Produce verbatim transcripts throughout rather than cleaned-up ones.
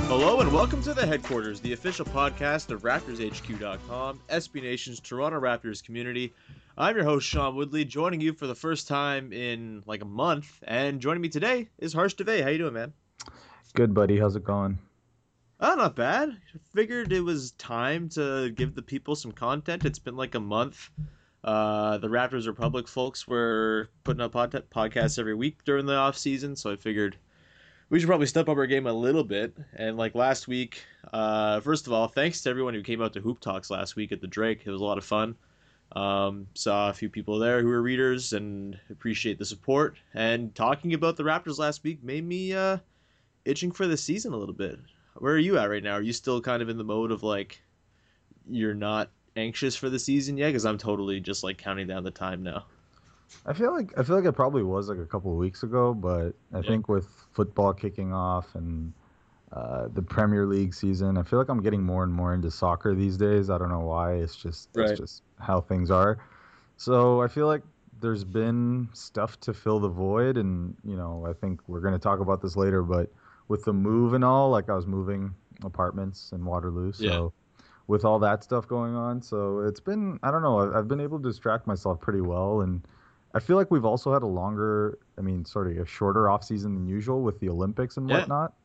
Hello and welcome to the headquarters, the official podcast of Raptors H Q dot com, S B Nation's Toronto Raptors community. I'm your host, Sean Woodley, joining you for the first time in like a month, and joining me today is Harsh Devay. How you doing, man? Good, buddy. How's it going? Oh, not bad. Figured it was time to give the people some content. It's been like a month. Uh, the Raptors Republic folks were putting up pod- podcasts every week during the off season, so I figured we should probably step up our game a little bit. And like last week, uh, first of all, thanks to everyone who came out to Hoop Talks last week at the Drake. It was a lot of fun. Um, saw a few people there who were readers and appreciate the support. And talking about the Raptors last week made me uh, itching for the season a little bit. Where are you at right now? Are you still kind of in the mode of like you're not anxious for the season yet? Because I'm totally just like counting down the time now. I feel like I feel like it probably was like a couple of weeks ago, but I Yeah. think with football kicking off and uh, the Premier League season, I feel like I'm getting more and more into soccer these days. I don't know why. It's just it's Right. just how things are. So I feel like there's been stuff to fill the void, and you know I think we're going to talk about this later, but with the move and all, like I was moving apartments in Waterloo, Yeah. so with all that stuff going on. So it's been, I don't know, I've, I've been able to distract myself pretty well. And I feel like we've also had a longer, I mean, sort of a shorter off season than usual with the Olympics and Yeah. whatnot.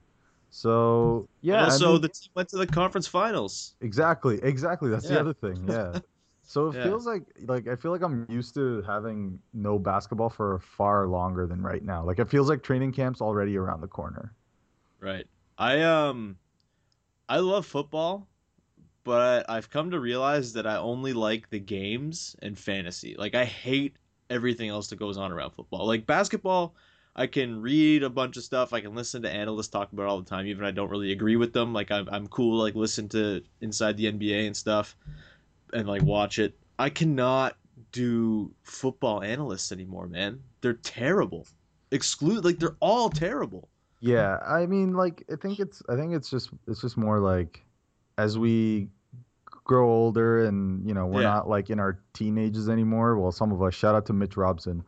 So And yeah, I also mean, the team went to the conference finals. exactly, exactly. That's the Yeah. other thing. Yeah. So it Yeah. feels like, like I feel like I'm used to having no basketball for far longer than right now. Like it feels like training camp's already around the corner. Right. I um I love football, but I've come to realize that I only like the games and fantasy. Like I hate everything else that goes on around football. Like basketball, I can read a bunch of stuff. I can listen to analysts talk about it all the time, even if I don't really agree with them. Like I'm I'm cool. Like listen to inside the N B A and stuff, and like watch it. I cannot do football analysts anymore, man. They're terrible. Exclude like they're all terrible. Yeah, I mean, like I think it's I think it's just it's just more like as we grow older and you know we're Yeah. not like in our teenagers anymore. Well, some of us. Shout out to Mitch Robson.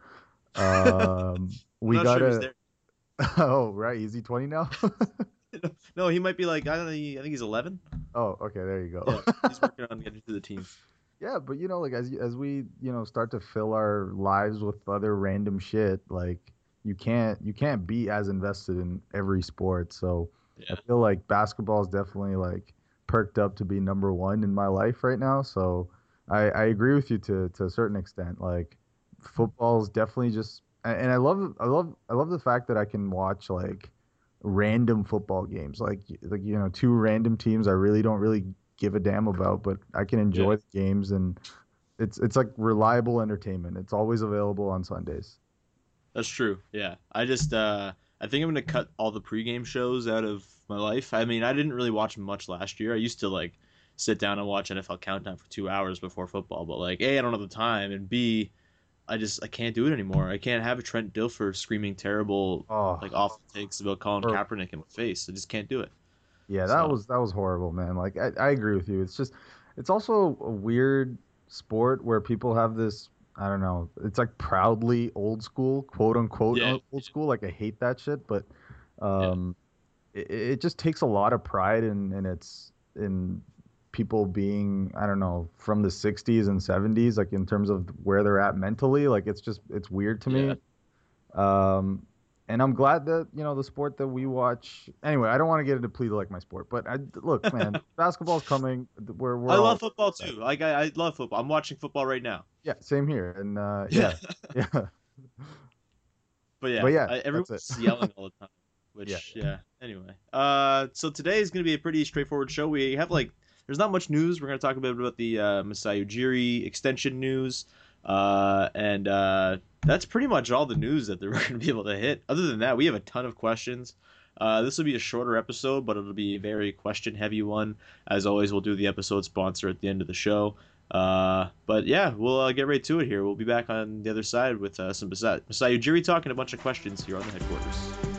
Um, I'm we not sure if he's gotta. there. Oh, right. Is he twenty now? No, he might be like I don't know. I think he's eleven. Oh, okay. There you Yeah, go. he's working on getting to the team. Yeah, but you know, like as you- as we you know start to fill our lives with other random shit, like you can't you can't be as invested in every sport. So I Yeah, feel like basketball is definitely like perked up to be number one in my life right now. So I I agree with you to to a certain extent. Like football is definitely just a- and I love I love I love the fact that I can watch like random football games like like you know two random teams I really don't really give a damn about, but I can yeah, enjoy the games and it's it's like reliable entertainment. It's always available on Sundays. that's true. Yeah, I just uh, I think I'm gonna cut all the pregame shows out of my life. I mean, I didn't really watch much last year. I used to like sit down and watch N F L Countdown for two hours before football, but like, A, I don't have the time, and B, I just I can't do it anymore. I can't have a Trent Dilfer screaming terrible Oh, like awful takes about Colin or Kaepernick in my face. I just can't do it. yeah, that So was that was horrible, man. Like I, I agree with you. It's just it's also a weird sport where people have this, I don't know, it's like proudly old school, quote unquote yeah, o- old school. Like I hate that shit, but yeah, um it, it just takes a lot of pride in in its in people being, I don't know, from the sixties and seventies, like in terms of where they're at mentally. Like it's just it's weird to yeah. me. Um, and I'm glad that you know the sport that we watch. Anyway, I don't want to get into plea like my sport, but I look, man, basketball's coming. We're I we're love all football too. Like I, I love football. I'm watching football right now. yeah, same here. And uh, Yeah. yeah, yeah, But but yeah, yeah, I, that's it. everyone's yelling all the time. Yeah, Which yeah. Anyway, uh, so today is going to be a pretty straightforward show. We have like, there's not much news. We're going to talk a bit about the uh, Masai Ujiri extension news, uh, and uh, that's pretty much all the news that they're going to be able to hit. Other than that, we have a ton of questions. Uh, this will be a shorter episode, but it'll be a very question heavy one. As always, we'll do the episode sponsor at the end of the show. Uh, but yeah, we'll uh, get right to it here. We'll be back on the other side with uh, some Masai Masai Ujiri talking a bunch of questions here on the headquarters.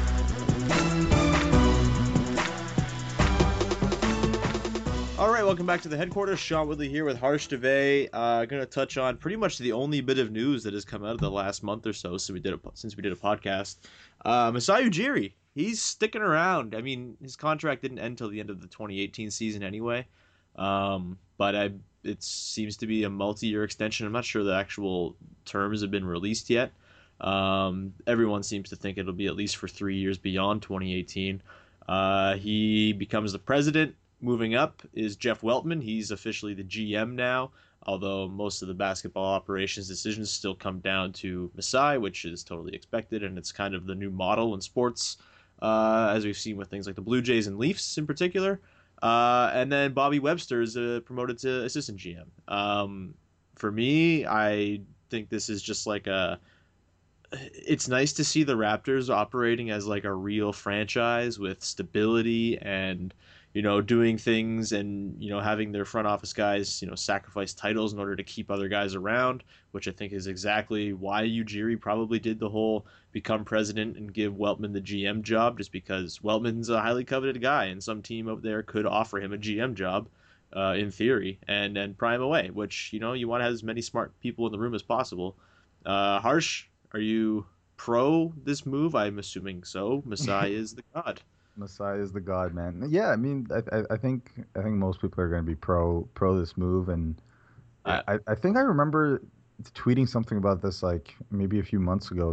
All right, welcome back to the headquarters. Sean Woodley here with Harsh Devay. Uh, going to touch on pretty much the only bit of news that has come out of the last month or so since we did a, since we did a podcast. Uh, Masai Ujiri, he's sticking around. I mean, his contract didn't end until the end of the twenty eighteen season anyway, um, but I, it seems to be a multi-year extension. I'm not sure the actual terms have been released yet. Um, everyone seems to think it'll be at least for three years beyond twenty eighteen. Uh, he becomes the president. Moving up is Jeff Weltman. He's officially the G M now, although most of the basketball operations decisions still come down to Masai, which is totally expected, and it's kind of the new model in sports, uh, as we've seen with things like the Blue Jays and Leafs in particular. Uh, and then Bobby Webster is uh, promoted to assistant G M. Um, for me, I think this is just like a... It's nice to see the Raptors operating as like a real franchise with stability and, you know, doing things and, you know, having their front office guys, you know, sacrifice titles in order to keep other guys around, which I think is exactly why Ujiri probably did the whole become president and give Weltman the G M job, just because Weltman's a highly coveted guy and some team out there could offer him a G M job, uh, in theory, and, and pry him away, which, you know, you want to have as many smart people in the room as possible. Uh, Harsh, are you pro this move? I'm assuming so. Masai is the god. Masai is the god, man. Yeah, I mean, I, I, I think I think most people are going to be pro pro this move, and Yeah. I, I think I remember tweeting something about this like maybe a few months ago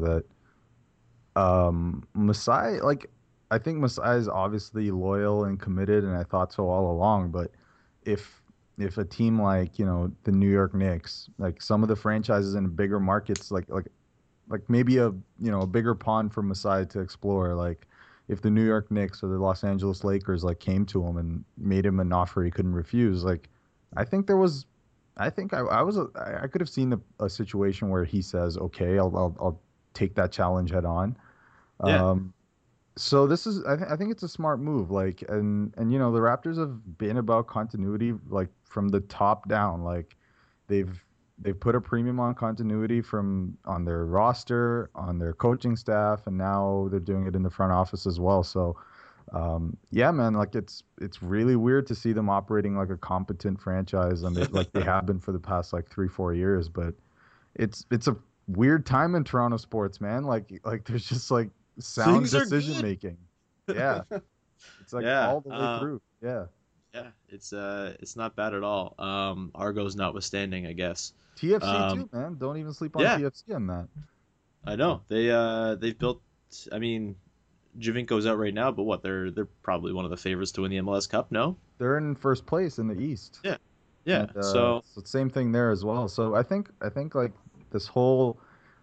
that um Masai, like I think Masai is obviously loyal and committed, and I thought so all along. But if if a team like, you know, the New York Knicks, like some of the franchises in bigger markets, like like like maybe a, you know, a bigger pond for Masai to explore. Like if the New York Knicks or the Los Angeles Lakers like came to him and made him an offer he couldn't refuse, like I think there was, I think I, I was a, I could have seen a, a situation where he says, okay, I'll I'll, I'll take that challenge head on. Yeah. Um, so this is, I, th- I think it's a smart move. Like, and and you know, the Raptors have been about continuity, like from the top down. Like they've they've put a premium on continuity from on their roster, on their coaching staff, and now they're doing it in the front office as well. So, um, yeah, man, like it's it's really weird to see them operating like a competent franchise, and they, like they have been for the past like three four years. But it's it's a weird time in Toronto sports, man. Like like there's just like sound Things are decision good. making. Yeah, it's like Yeah. all the way Um, through. Yeah. yeah. It's uh, it's not bad at all. Um, Argos notwithstanding, I guess. T F C Um, too, man. Don't even sleep on yeah, T F C on that. I know they uh they've built. I mean, Javinko's out right now, but what they're they're probably one of the favorites to win the M L S Cup. No. They're in first place in the East. Yeah. Yeah. And uh, So so same thing there as well. So I think I think like this whole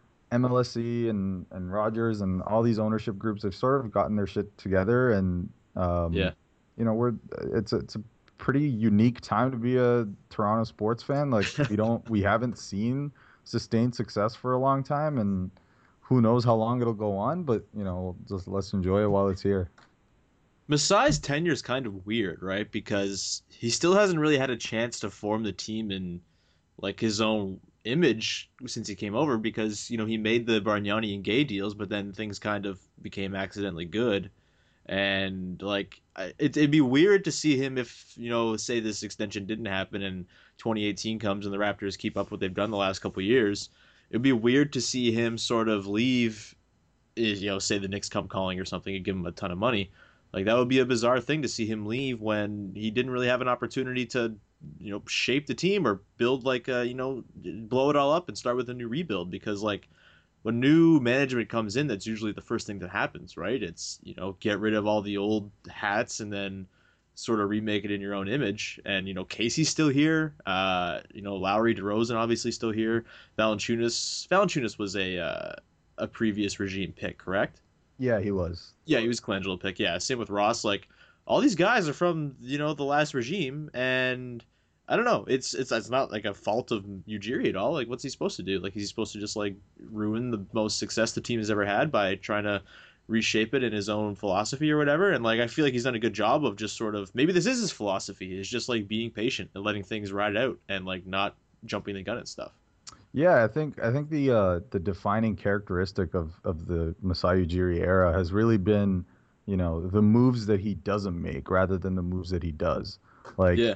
M L S C and and Rogers and all these ownership groups have sort of gotten their shit together, and um, yeah. you know, we're it's a, it's a pretty unique time to be a Toronto sports fan. Like we don't we haven't seen sustained success for a long time, and who knows how long it'll go on. But you know, just let's enjoy it while it's here. Masai's tenure is kind of weird, right? Because he still hasn't really had a chance to form the team in like his own image since he came over, because, you know, he made the Bargnani and Gay deals, but then things kind of became accidentally good. And like I- it, it'd be weird to see him if, you know, say this extension didn't happen and twenty eighteen comes and the Raptors keep up what they've done the last couple of years. It'd be weird to see him sort of leave, is, you know, say the Knicks come calling or something and give him a ton of money. Like that would be a bizarre thing to see him leave when he didn't really have an opportunity to, you know, shape the team or build like a, you know, blow it all up and start with a new rebuild. Because like when new management comes in, that's usually the first thing that happens, right? It's, you know, get rid of all the old hats and then sort of remake it in your own image. And, you know, Casey's still here. Uh, you know, Lowry, DeRozan obviously still here. Valanciunas, Valanciunas was a uh, a previous regime pick, correct? Yeah, he was. Yeah, he was Colangelo pick. Yeah, same with Ross. Like all these guys are from, you know, the last regime, and I don't know. It's it's it's not like a fault of Ujiri at all. Like, what's he supposed to do? Like, is he supposed to just like ruin the most success the team has ever had by trying to reshape it in his own philosophy or whatever? And like, I feel like he's done a good job of just sort of, maybe this is his philosophy. Is just like being patient and letting things ride out and like not jumping the gun and stuff. Yeah, I think I think the uh, the defining characteristic of, of the Masai Ujiri era has really been, you know, the moves that he doesn't make rather than the moves that he does. Like Yeah.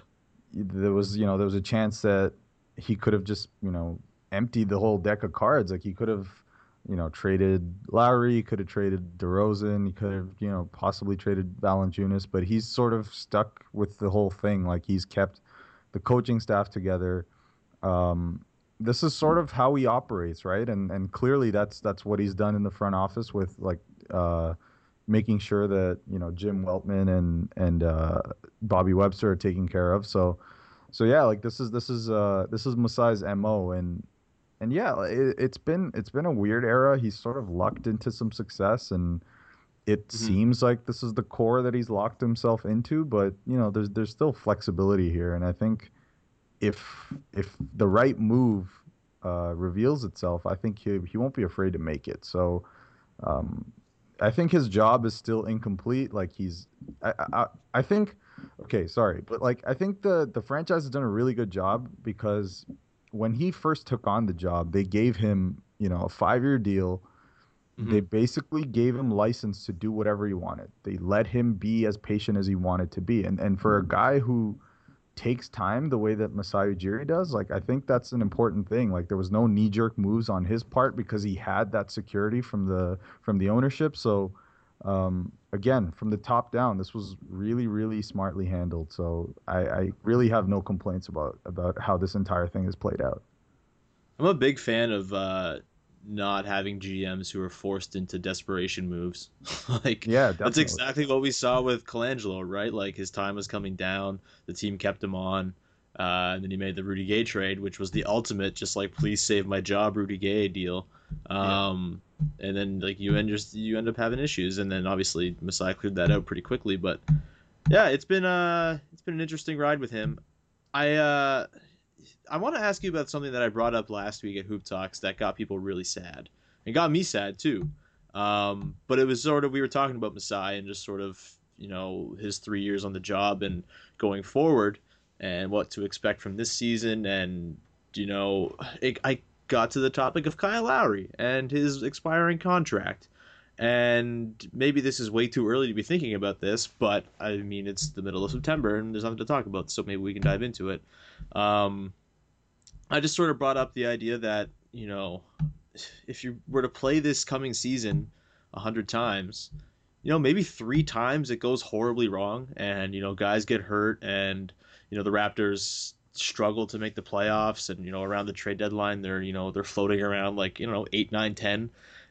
there was, you know, there was a chance that he could have just, you know, emptied the whole deck of cards. Like he could have, you know, traded Lowry, he could have traded DeRozan, he could have, you know, possibly traded Valanciunas, but he's sort of stuck with the whole thing. Like he's kept the coaching staff together. Um, this is sort of how he operates, right? And and clearly that's that's what he's done in the front office with like uh, making sure that you know Jim Weltman and and uh, Bobby Webster are taken care of. So so yeah, like this is this is uh, this is Masai's M O, and and yeah, it, it's been it's been a weird era. He's sort of lucked into some success, and it Hmm. seems like this is the core that he's locked himself into. But you know, there's there's still flexibility here, and I think if if the right move uh, reveals itself, I think he he won't be afraid to make it. So um, I think his job is still incomplete. Like he's, I, I, I think, okay, sorry, but like I think the the franchise has done a really good job because when he first took on the job, they gave him, you know, a five year deal. They Hmm. basically gave him license to do whatever he wanted. They let him be as patient as he wanted to be. And and for a guy who takes time the way that Masai Ujiri does, like I think that's an important thing. Like there was no knee jerk moves on his part because he had that security from the from the ownership. So um, again, from the top down, this was really really smartly handled. So I, I really have no complaints about about how this entire thing has played out. I'm a big fan of uh, not having G Ms who are forced into desperation moves. Like Yeah, that's definitely. exactly what we saw with Colangelo, right? Like his time was coming down, the team kept him on, uh, and then he made the Rudy Gay trade, which was the ultimate, just like please save my job, Rudy Gay deal. Yeah. Um, and then like you end just you end up having issues, and then obviously Masai cleared that out pretty quickly. But yeah, it's been uh it's been an interesting ride with him. I uh I want to ask you about something that I brought up last week at Hoop Talks that got people really sad. It got me sad too. Um, but it was sort of we were talking about Masai and just sort of you know his three years on the job and going forward and what to expect from this season and you know it, I got to the topic of Kyle Lowry and his expiring contract. And maybe this is way too early to be thinking about this, but I mean it's the middle of September and there's nothing to talk about, so maybe we can dive into it. Um, I just sort of brought up the idea that, you know, if you were to play this coming season a hundred times, you know, maybe three times it goes horribly wrong and, you know, guys get hurt and, you know, the Raptors struggle to make the playoffs and, you know, around the trade deadline they're, you know, they're floating around like, you know, eight, nine, ten.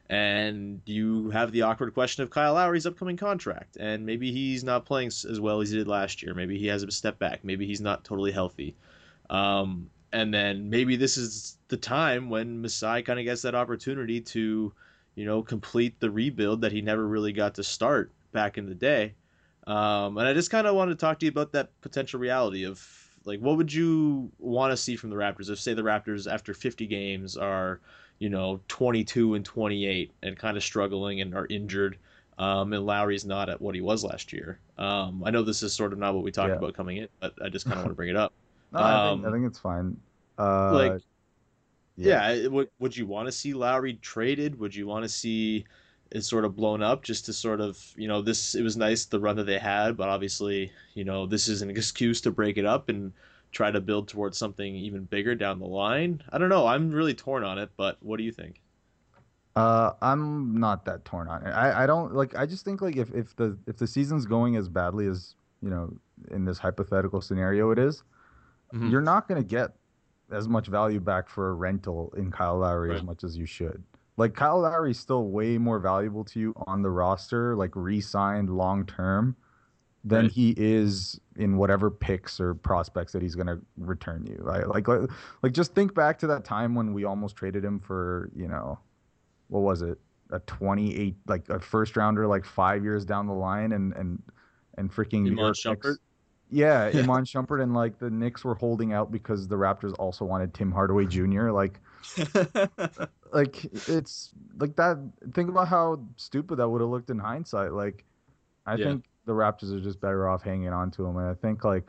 And you have the awkward question of Kyle Lowry's upcoming contract. And maybe he's not playing as well as he did last year. Maybe he has a step back. Maybe he's not totally healthy. Um, and then maybe this is the time when Masai kind of gets that opportunity to, you know, complete the rebuild that he never really got to start back in the day. Um, and I just kind of wanted to talk to you about that potential reality of like, what would you want to see from the Raptors if, say, the Raptors after fifty games are, you know, twenty-two and twenty-eight and kind of struggling and are injured. Um, and Lowry's not at what he was last year. Um, I know this is sort of not what we talked Yeah. about coming in, but I just kind of want to bring it up. No, I think I Um, think it's fine. like, Uh, yeah. yeah, would would you want to see Lowry traded? Would you want to see it sort of blown up just to sort of, you know, this it was nice the run that they had, but obviously, you know, this is an excuse to break it up and try to build towards something even bigger down the line. I don't know. I'm really torn on it, but what do you think? Uh, I'm not that torn on it. I, I don't like. I just think like if, if the if the season's going as badly as you know in this hypothetical scenario it is, Hmm. you're not gonna get as much value back for a rental in Kyle Lowry as Right. much as you should. Like Kyle Lowry is still way more valuable to you on the roster, like re-signed long term, than Right. he is in whatever picks or prospects that he's gonna return you. Right? Like like like just think back to that time when we almost traded him for you know what was it? A twenty-eight, like a first rounder, like five years down the line, and and and freaking New Iman York Shumpert. Knicks. Yeah, Yeah. Iman Shumpert, and like the Knicks were holding out because the Raptors also wanted Tim Hardaway Junior Like, like it's like that. Think about how stupid that would have looked in hindsight. Like, I Yeah. think the Raptors are just better off hanging on to him, and I think like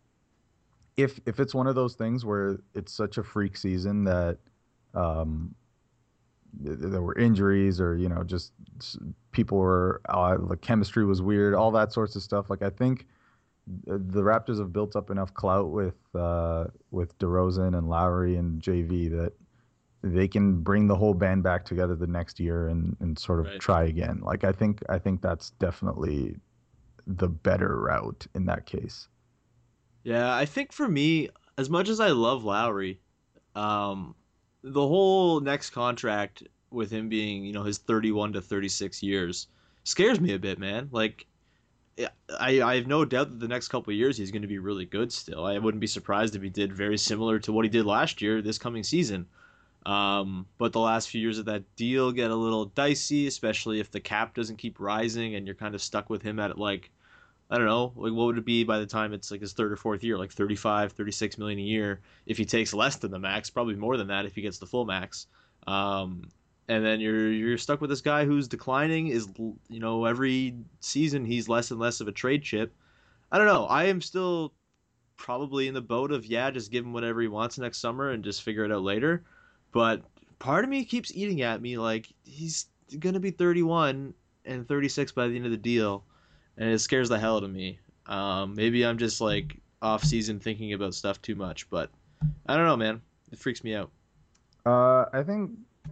if if it's one of those things where it's such a freak season that um there were injuries or you know just people were uh, the chemistry was weird, all that sorts of stuff. Like I think the Raptors have built up enough clout with uh, with DeRozan and Lowry and J V that they can bring the whole band back together the next year and, and sort of Right. try again. Like I think I think that's definitely the better route in that case. Yeah, I think for me, as much as I love Lowry, um, the whole next contract with him being, you know, his thirty-one to thirty-six years scares me a bit, man. Like, yeah, I, I have no doubt that the next couple of years he's going to be really good still. I wouldn't be surprised if he did very similar to what he did last year this coming season. Um, but the last few years of that deal get a little dicey, especially if the cap doesn't keep rising and you're kind of stuck with him at like I don't know, like what would it be by the time it's like his third or fourth year, like thirty-five, thirty-six million a year if he takes less than the max, probably more than that if he gets the full max. Um, and then you're you're stuck with this guy who's declining is you know every season he's less and less of a trade chip. I don't know. I am still probably in the boat of yeah, just give him whatever he wants next summer and just figure it out later. But part of me keeps eating at me like he's gonna be thirty-one and thirty-six by the end of the deal, and it scares the hell out of me. Um, maybe I'm just like off season thinking about stuff too much, but I don't know, man. It freaks me out. Uh, I think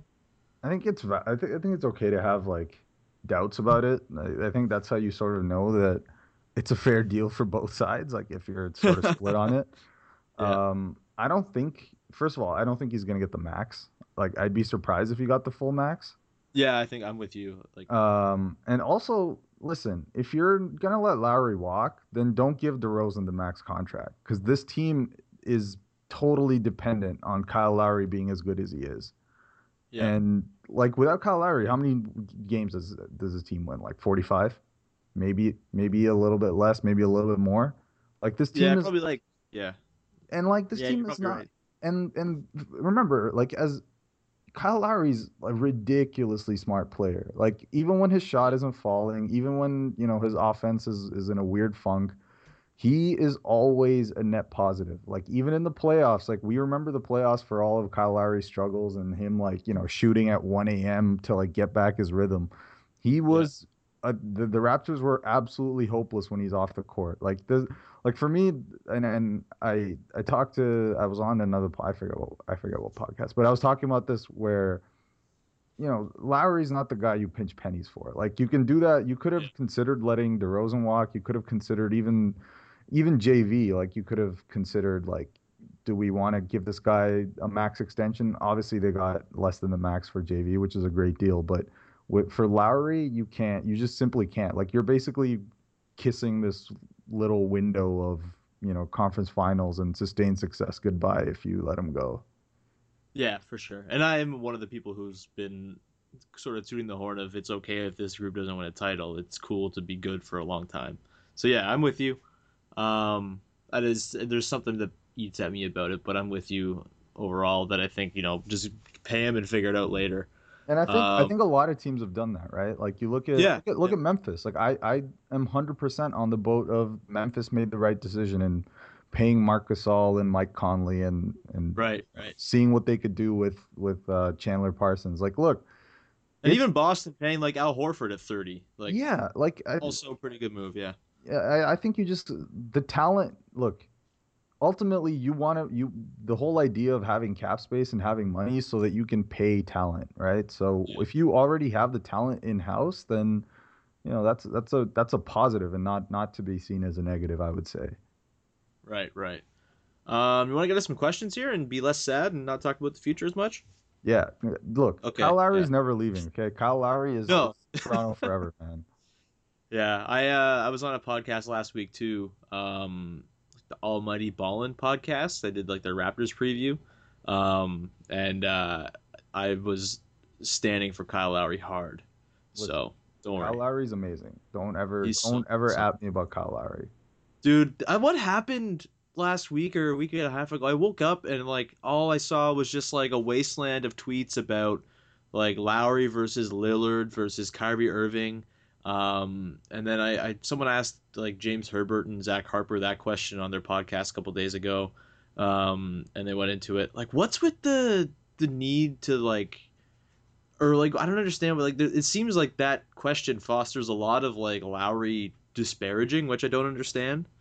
I think it's va- I think I think it's okay to have like doubts about it. I, I think that's how you sort of know that it's a fair deal for both sides. Like if you're sort of split on it. Yeah, Um, I don't think. First of all, I don't think he's gonna get the max. Like I'd be surprised if he got the full max. yeah. I think I'm with you. Like, Um, and also, listen, if you're gonna let Lowry walk, then don't give DeRozan the max contract because this team is totally dependent on Kyle Lowry being as good as he is. yeah, And like without Kyle Lowry, how many games does does his team win? Like forty-five? Maybe maybe a little bit less, maybe a little bit more. Like this yeah. team is Probably like, yeah, and like this yeah. team You're is probably not right. and and remember, like as Kyle Lowry's a ridiculously smart player. Like even when his shot Yeah, isn't falling, even when, you know, his offense is, is in a weird funk, he is always a net positive. Like even in the playoffs, like we remember the playoffs for all of Kyle Lowry's struggles and him like, you know, shooting at one a m to like get back his rhythm. He yeah, was uh, the, the Raptors were absolutely hopeless when he's off the court. Like the like for me and and I I talked to I was on another po- I forget what I forget what podcast, but I was talking about this where you know, Lowry's not the guy you pinch pennies for. Like you can do that. You could yeah, have considered letting DeRozan walk. You could have considered even even J V. Like you could have considered like, do we want to give this guy a max extension? Obviously, they got less than the max for J V, which is a great deal. But with, for Lowry, you can't. You just simply can't. Like you're basically kissing this little window of you know conference finals and sustained success goodbye if you let him go. yeah, for sure. And I am one of the people who's been sort of tooting the horn of it's okay if this group doesn't win a title. It's cool to be good for a long time. So yeah, I'm with you. Um, that is, there's something that eats at me about it, but I'm with you overall that I think you know just pay him and figure it out later. And I think I Um, think a lot of teams have done that, right? Like you look at yeah, look at look yeah, at Memphis. Like I I am one hundred percent on the boat of Memphis made the right decision in paying Marc Gasol and Mike Conley and and right, right. seeing what they could do with with uh, Chandler Parsons. Like look, And it's even Boston paying like Al Horford at thirty, like yeah, like I also a pretty good move. Yeah, I, I think you just the talent. Look, ultimately you want to you the whole idea of having cap space and having money so that you can pay talent, right? So yeah, if you already have the talent in house, then you know that's that's a that's a positive and not not to be seen as a negative, I would say. right, right. Um, you want to get us some questions here and be less sad and not talk about the future as much? Yeah, look, Kyle Okay, Lowry yeah. is never leaving. Okay, Kyle Lowry is, is No, Toronto forever, man. yeah, I uh, I was on a podcast last week too. Um, the Almighty Ballin podcast. I did like their Raptors preview, um, and uh, I was standing for Kyle Lowry hard. Listen, So don't Kyle worry, Lowry's amazing. Don't ever he's so don't ever so at me about Kyle Lowry. dude. I, what happened last week or a week and a half ago? I woke up and like all I saw was just like a wasteland of tweets about like Lowry versus Lillard versus Kyrie Irving. Um, and then I, I someone asked like James Herbert and Zach Harper that question on their podcast a couple days ago. Um, and they went into it like, what's with the the need to like or like I don't understand, but like there, it seems like that question fosters a lot of like Lowry disparaging, which I don't understand.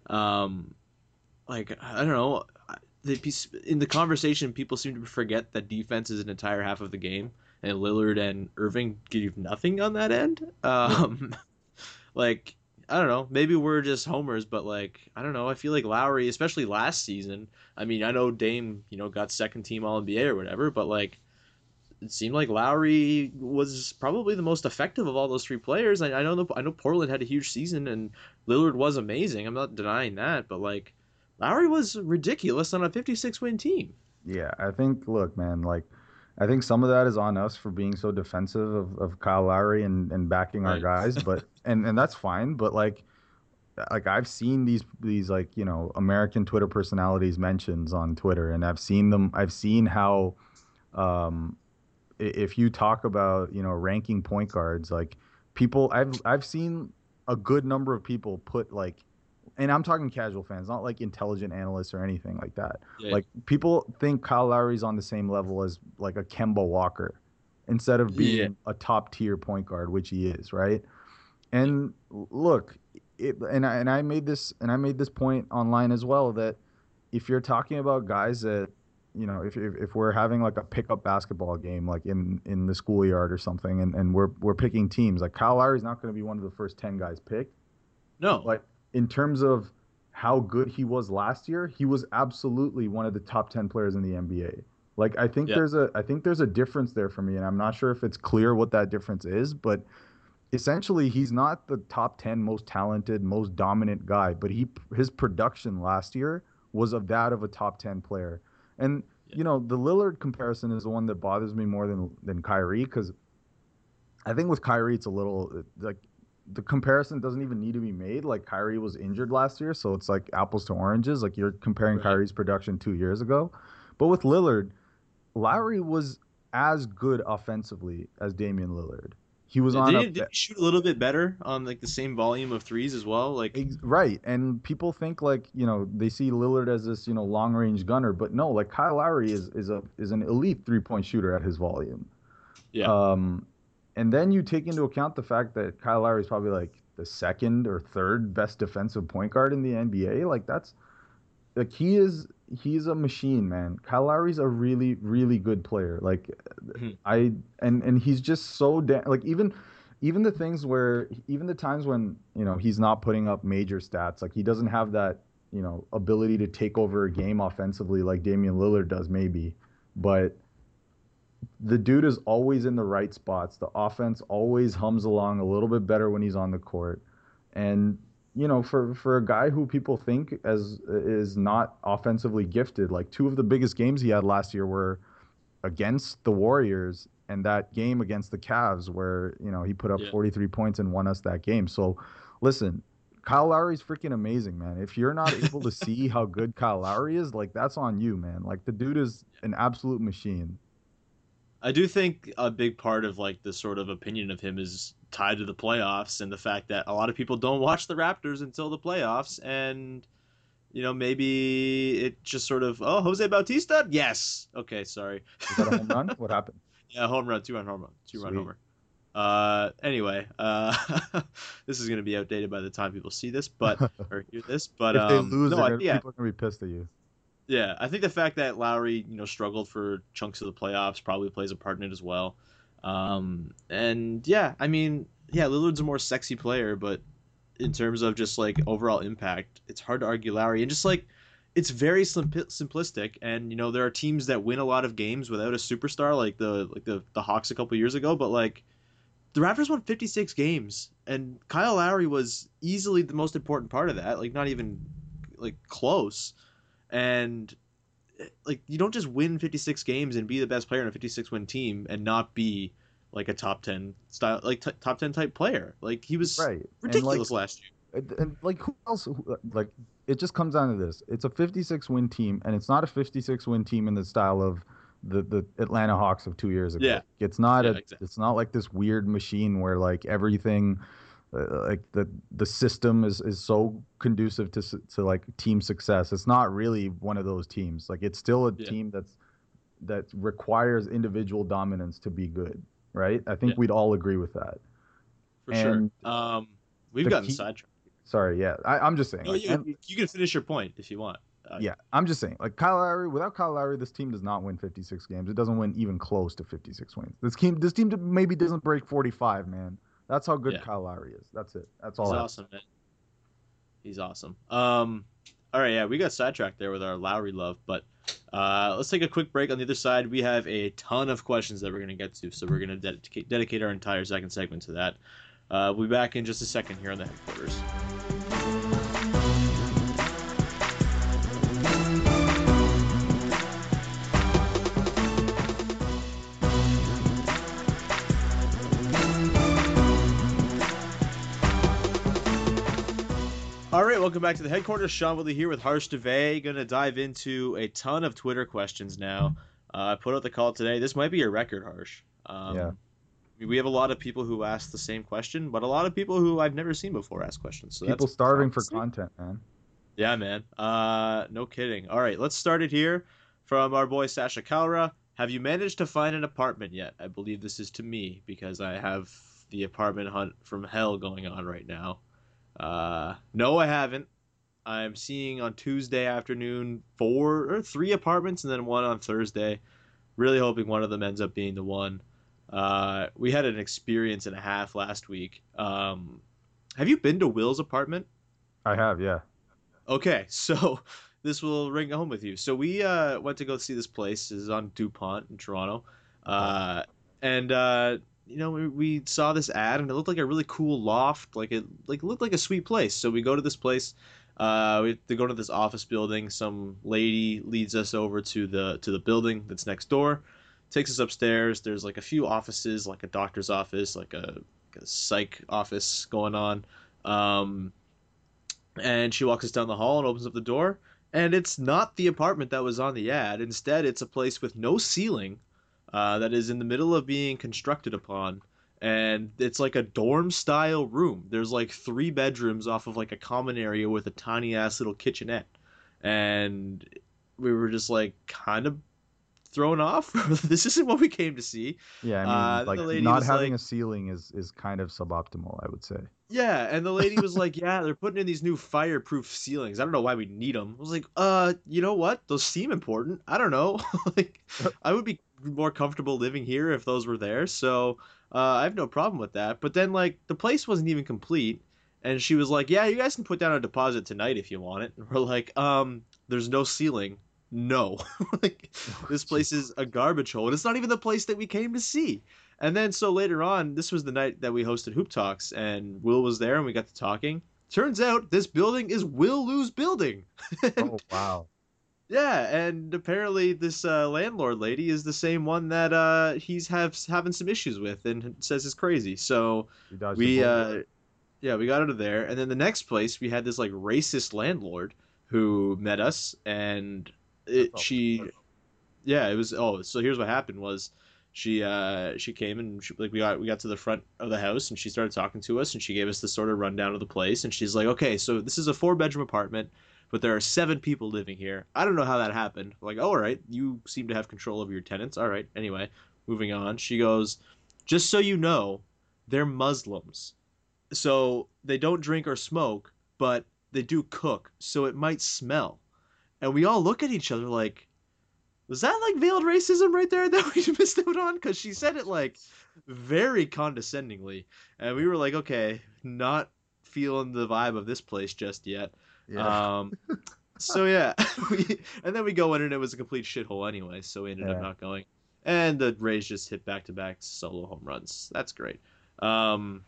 Um, like I don't know, the in the conversation, people seem to forget that defense is an entire half of the game, and Lillard and Irving give nothing on that end. Yeah. Um, like I don't know, maybe we're just homers, but like I don't know, I feel like Lowry, especially last season. I mean, I know Dame, you know, got second team All N B A or whatever, but like it seemed like Lowry was probably the most effective of all those three players. I, I know the, I know Portland had a huge season and Lillard was amazing. I'm not denying that, but like Lowry was ridiculous on a fifty-six win team. Yeah, I think, look, man, like, I think some of that is on us for being so defensive of, of Kyle Lowry and, and backing our Right. guys, but and and that's fine. But like, like I've seen these these like you know American Twitter personalities mentions on Twitter, and I've seen them. I've seen how, um, i- if you talk about you know ranking point guards, like people, I've I've seen a good number of people put like, and I'm talking casual fans, not like intelligent analysts or anything like that. Yeah. Like people think Kyle Lowry's on the same level as like a Kemba Walker instead of Yeah. being a top tier point guard, which he is, right? And look, it, and I, and I made this and I made this point online as well that if you're talking about guys that you know if, if, if we're having like a pickup basketball game like in in the schoolyard or something and, and we're we're picking teams like Kyle Lowry's not going to be one of the first ten guys picked, No. but in terms of how good he was last year, he was absolutely one of the top ten players in the N B A. Like I think Yeah. there's a I think there's a difference there for me, and I'm not sure if it's clear what that difference is, but essentially he's not the top ten most talented, most dominant guy, but he his production last year was of that of a top ten player. And Yeah. you know, the Lillard comparison is the one that bothers me more than than Kyrie cuz I think with Kyrie it's a little like the comparison doesn't even need to be made. Like Kyrie was injured last year, so it's like apples to oranges. Like you're comparing Right. Kyrie's production two years ago. But with Lillard, Lowry was as good offensively as Damian Lillard. He was Yeah. Did on a he, did he shoot a little bit better on like the same volume of threes as well? Like ex- right, and people think like you know they see Lillard as this you know long range gunner, but no, like Kyle Lowry is is a is an elite three point shooter at his volume. yeah. Um, and then you take into account the fact that Kyle Lowry is probably like the second or third best defensive point guard in the N B A. Like that's like he is he's a machine, man. Kyle Lowry's a really really good player. Like Mhm. I and and he's just so da- like even even the things where even the times when you know he's not putting up major stats, like he doesn't have that you know ability to take over a game offensively like Damian Lillard does maybe, but the dude is always in the right spots. The offense always hums along a little bit better when he's on the court. And you know, for for a guy who people think as is not offensively gifted, like two of the biggest games he had last year were against the Warriors and that game against the Cavs where, you know, he put up Yeah. forty-three points and won us that game. So, listen, Kyle Lowry's freaking amazing, man. If you're not able to see how good Kyle Lowry is, like that's on you, man. Like the dude is an absolute machine. I do think a big part of like the sort of opinion of him is tied to the playoffs and the fact that a lot of people don't watch the Raptors until the playoffs, and you know maybe it just sort of oh Jose Bautista, yes, okay, sorry, Was that a home run? What happened? yeah, home run, two run home run, two run Sweet. homer. Uh, anyway, uh, this is gonna be outdated by the time people see this, but or hear this, but If they um, lose, no, they're I, gonna, yeah, people are gonna be pissed at you. yeah, I think the fact that Lowry, you know, struggled for chunks of the playoffs probably plays a part in it as well. Um, and yeah, I mean, yeah, Lillard's a more sexy player, but in terms of just like overall impact, it's hard to argue Lowry. And just like, it's very sim- simplistic. And you know, there are teams that win a lot of games without a superstar, like the like the the Hawks a couple years ago. But like, the Raptors won fifty-six games, and Kyle Lowry was easily the most important part of that. Like, not even like close. And like you don't just win fifty-six games and be the best player in a fifty-six win team and not be like a top ten style like t- top ten type player. Like he was Right. And like ridiculous last year. and, and, like who else who, like it just comes down to this. It's a fifty-six win team and it's not a fifty-six win team in the style of the the Atlanta Hawks of two years ago. Yeah. It's not Yeah, a exactly. it's not like this weird machine where like everything uh, like the the system is is so conducive to s- to like team success. It's not really one of those teams. Like it's still a Yeah. team that's that requires individual dominance to be good, right? I Yeah, think we'd all agree with that. for sure. And Um we've the gotten key sidetracked. Sorry, yeah. I, I'm just saying, No, like, you and you can finish your point if you want. Uh, yeah, I'm just saying, like Kyle Lowry. Without Kyle Lowry, this team does not win fifty-six games. It doesn't win even close to fifty-six wins. This team, this team maybe doesn't break forty-five. Man, that's how good yeah, Kyle Lowry is. That's it. That's all he's I have. awesome, man. He's awesome. Um, all right, yeah, we got sidetracked there with our Lowry love, but uh, let's take a quick break. On the other side, we have a ton of questions that we're gonna get to, so we're gonna dedicate dedicate our entire second segment to that. Uh, we'll be back in just a second here on the headquarters. All right, welcome back to the headquarters. Sean Woodley here with Harsh Devay. Going to dive into a ton of Twitter questions now. Uh, I put out the call today. This might be a record, Harsh. Yeah, Um, we have a lot of people who ask the same question, but a lot of people who I've never seen before ask questions. So people that's starving for promising. content, man. Yeah, man. Uh, no kidding. All right, let's start it here from our boy Sasha Kalra. Have you managed to find an apartment yet? I believe this is to me because I have the apartment hunt from hell going on right now. Uh, no, I haven't. I'm seeing on Tuesday afternoon four or three apartments and then one on Thursday. Really hoping one of them ends up being the one. Uh, we had an experience and a half last week. Um, have you been to Will's apartment? I have, yeah. Okay, so this will ring home with you. So we uh, went to go see this place. This is on DuPont in Toronto. Okay. Uh, and uh, you know, we, we saw this ad and it looked like a really cool loft. Like it like it looked like a sweet place. So we go to this place. Uh, we have to go to this office building. Some lady leads us over to the to the building that's next door. Takes us upstairs. There's like a few offices, like a doctor's office, like a, like a psych office going on. Um, and she walks us down the hall and opens up the door. And it's not the apartment that was on the ad. Instead, it's a place with no ceiling uh, that is in the middle of being constructed upon. And it's like a dorm style room. There's like three bedrooms off of like a common area with a tiny ass little kitchenette. And we were just like kind of thrown off. This isn't what we came to see. Yeah, I mean, Uh, then like the lady not was having like, a ceiling is is kind of suboptimal, I would say. yeah, and the lady was like, "Yeah, they're putting in these new fireproof ceilings. I don't know why we need them." I was like, "Uh, you know what? Those seem important. I don't know. Like, I would be more comfortable living here if those were there. So, uh, I have no problem with that." But then, like, the place wasn't even complete, and she was like, "Yeah, you guys can put down a deposit tonight if you want it." And we're like, "Um, there's no ceiling. No, like, this place is a garbage hole, and it's not even the place that we came to see." And then so later on, this was the night that we hosted Hoop Talks, and Will was there, and we got to talking. Turns out this building is Will Lou's building. Oh And wow. yeah, and apparently this uh, landlord lady is the same one that uh, he's have having some issues with and says is crazy. So You dodged a we bullet. uh, yeah, we got out of there, and then the next place we had this like racist landlord who met us, and That's it, always she fun. yeah, it was. Oh, so here's what happened was she uh she came and she, like we got we got to the front of the house and she started talking to us and she gave us the sort of rundown of the place and she's like, okay, so this is a four bedroom apartment, but there are seven people living here. I don't know how that happened. I'm like, oh, all right, you seem to have control over your tenants. All right. Anyway, moving on. She goes, just so you know, they're Muslims, so they don't drink or smoke, but they do cook, so it might smell. And we all look at each other like, was that like veiled racism right there that we missed out on? Because she said it like very condescendingly, and we were like, okay, not feeling the vibe of this place just yet. Yeah. Um, so yeah, we, and then we go in and it was a complete shithole anyway, so we ended up Yeah. not going. And the Rays just hit back to back solo home runs. That's great. Um,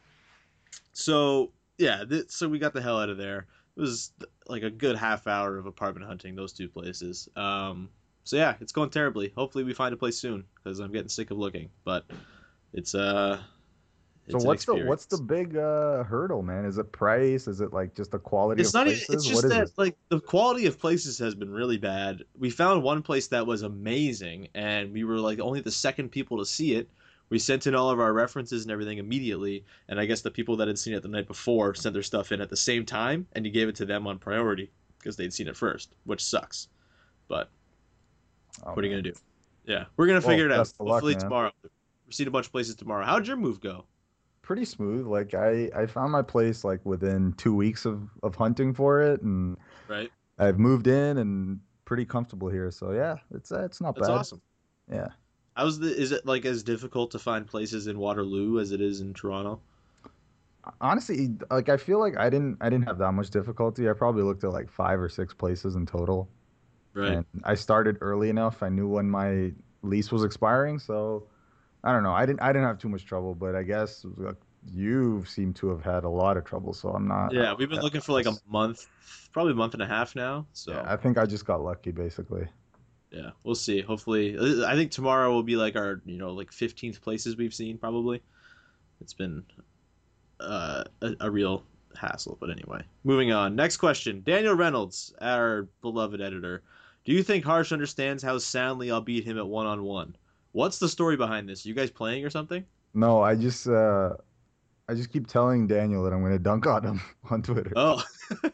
so yeah, th- so we got the hell out of there. It was like a good half hour of apartment hunting those two places. Um, so yeah, it's going terribly. Hopefully we find a place soon because I'm getting sick of looking. But it's uh, So it's an what's the what's the experience. big uh hurdle, man? Is it price? Is it like just the quality It's of not even. It's places? What just is that it? like the quality of places has been really bad. We found one place that was amazing, and we were like only the second people to see it. We sent in all of our references and everything immediately, and I guess the people that had seen it the night before sent their stuff in at the same time, and you gave it to them on priority because they'd seen it first, which sucks. But Oh what are you man. gonna do? Yeah, we're gonna figure Well, it out. best of luck, Hopefully man. tomorrow. We're seeing a bunch of places tomorrow. How'd your move go? pretty smooth. Like I I found my place like within two weeks of of hunting for it, and Right? I've moved in and pretty comfortable here. So yeah, it's uh, it's not That's bad. awesome. Yeah. How's the is it like as difficult to find places in Waterloo as it is in Toronto? Honestly, like I feel like I didn't I didn't have that much difficulty. I probably looked at like five or six places in total, Right. and I started early enough. I knew when my lease was expiring, so I don't know. I didn't I didn't have too much trouble, but I guess like, you seem to have had a lot of trouble, so I'm not. Yeah, we've been I looking for like a guess. month, probably a month and a half now. Yeah, So I think I just got lucky, basically. yeah, we'll see. Hopefully, uh, I think tomorrow will be like our, you know, like fifteenth places we've seen probably. It's been uh, a, a real hassle, but anyway. Moving on. Next question. Daniel Reynolds, our beloved editor. Do you think Harsh understands how soundly I'll beat him at one on one? What's the story behind this? You guys playing or something? No, I just uh I just keep telling Daniel that I'm gonna dunk on him on Twitter. Oh.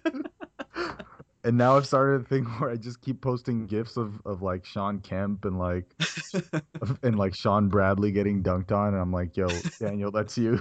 And now I've started a thing where I just keep posting gifs of, of like Sean Kemp and like and like Sean Bradley getting dunked on, and I'm like, yo, Daniel, that's you.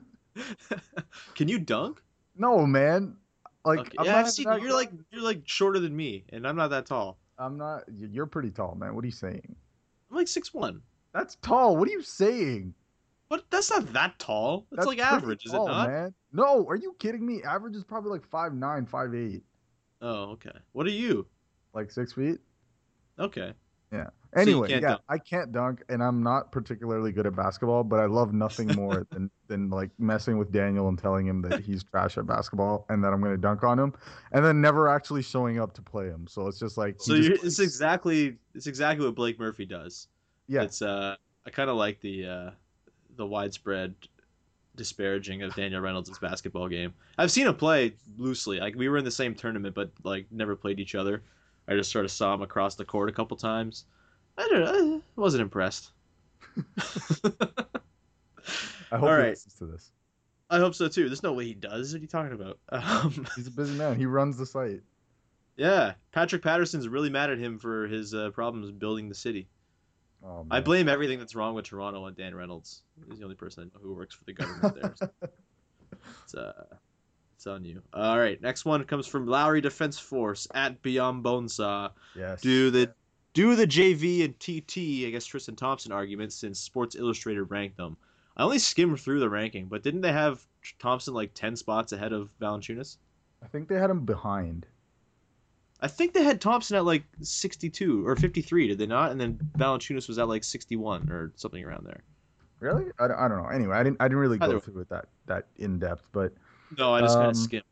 Can you dunk? No, man. Like Okay. I'm Yeah, not I've even seen you. that You're like you're like shorter than me, and I'm not that tall. I'm not you're pretty tall, man. What are you saying? I'm like six one. That's tall. What are you saying? But that's not that tall. It's That's like pretty average, is it tall, not? man. No, are you kidding me? Average is probably like five nine, five eight, Oh, okay. What are you? like six feet. Okay. Yeah. So you Anyway, can't yeah, dunk. I can't dunk, and I'm not particularly good at basketball, but I love nothing more than than like messing with Daniel and telling him that he's trash at basketball and that I'm gonna dunk on him, and then never actually showing up to play him. So it's just like he So just you it's claims, exactly it's exactly what Blake Murphy does. yeah, It's uh I kind of like the uh the widespread disparaging of Daniel Reynolds' basketball game. I've seen him play loosely. Like we were in the same tournament, but like never played each other. I just sort of saw him across the court a couple times. I don't know. I wasn't impressed. I All hope he right. listens to this. I hope so too. There's no way he does. What are you talking about? Um, He's a busy man. He runs the site. yeah, Patrick Patterson's really mad at him for his uh, problems building the city. Oh I man. blame everything that's wrong with Toronto on Dan Reynolds. He's the only person I know who works for the government there. So it's uh, it's on you. All right, next one comes from Lowry Defense Force at Beyond Bonesaw. Yes. Do the do the J V and T T, I guess Tristan Thompson arguments since Sports Illustrated ranked them. I only skimmed through the ranking, but didn't they have Thompson like ten spots ahead of Valanciunas? I think they had him behind. I think they had Thompson at like sixty-two or fifty-three, did they not? And then Valanciunas was at like sixty-one or something around there. Really? I, don't- I don't know. Anyway, I didn't I didn't really Either go way. through it that that in depth, but No, I just kind of um skimmed.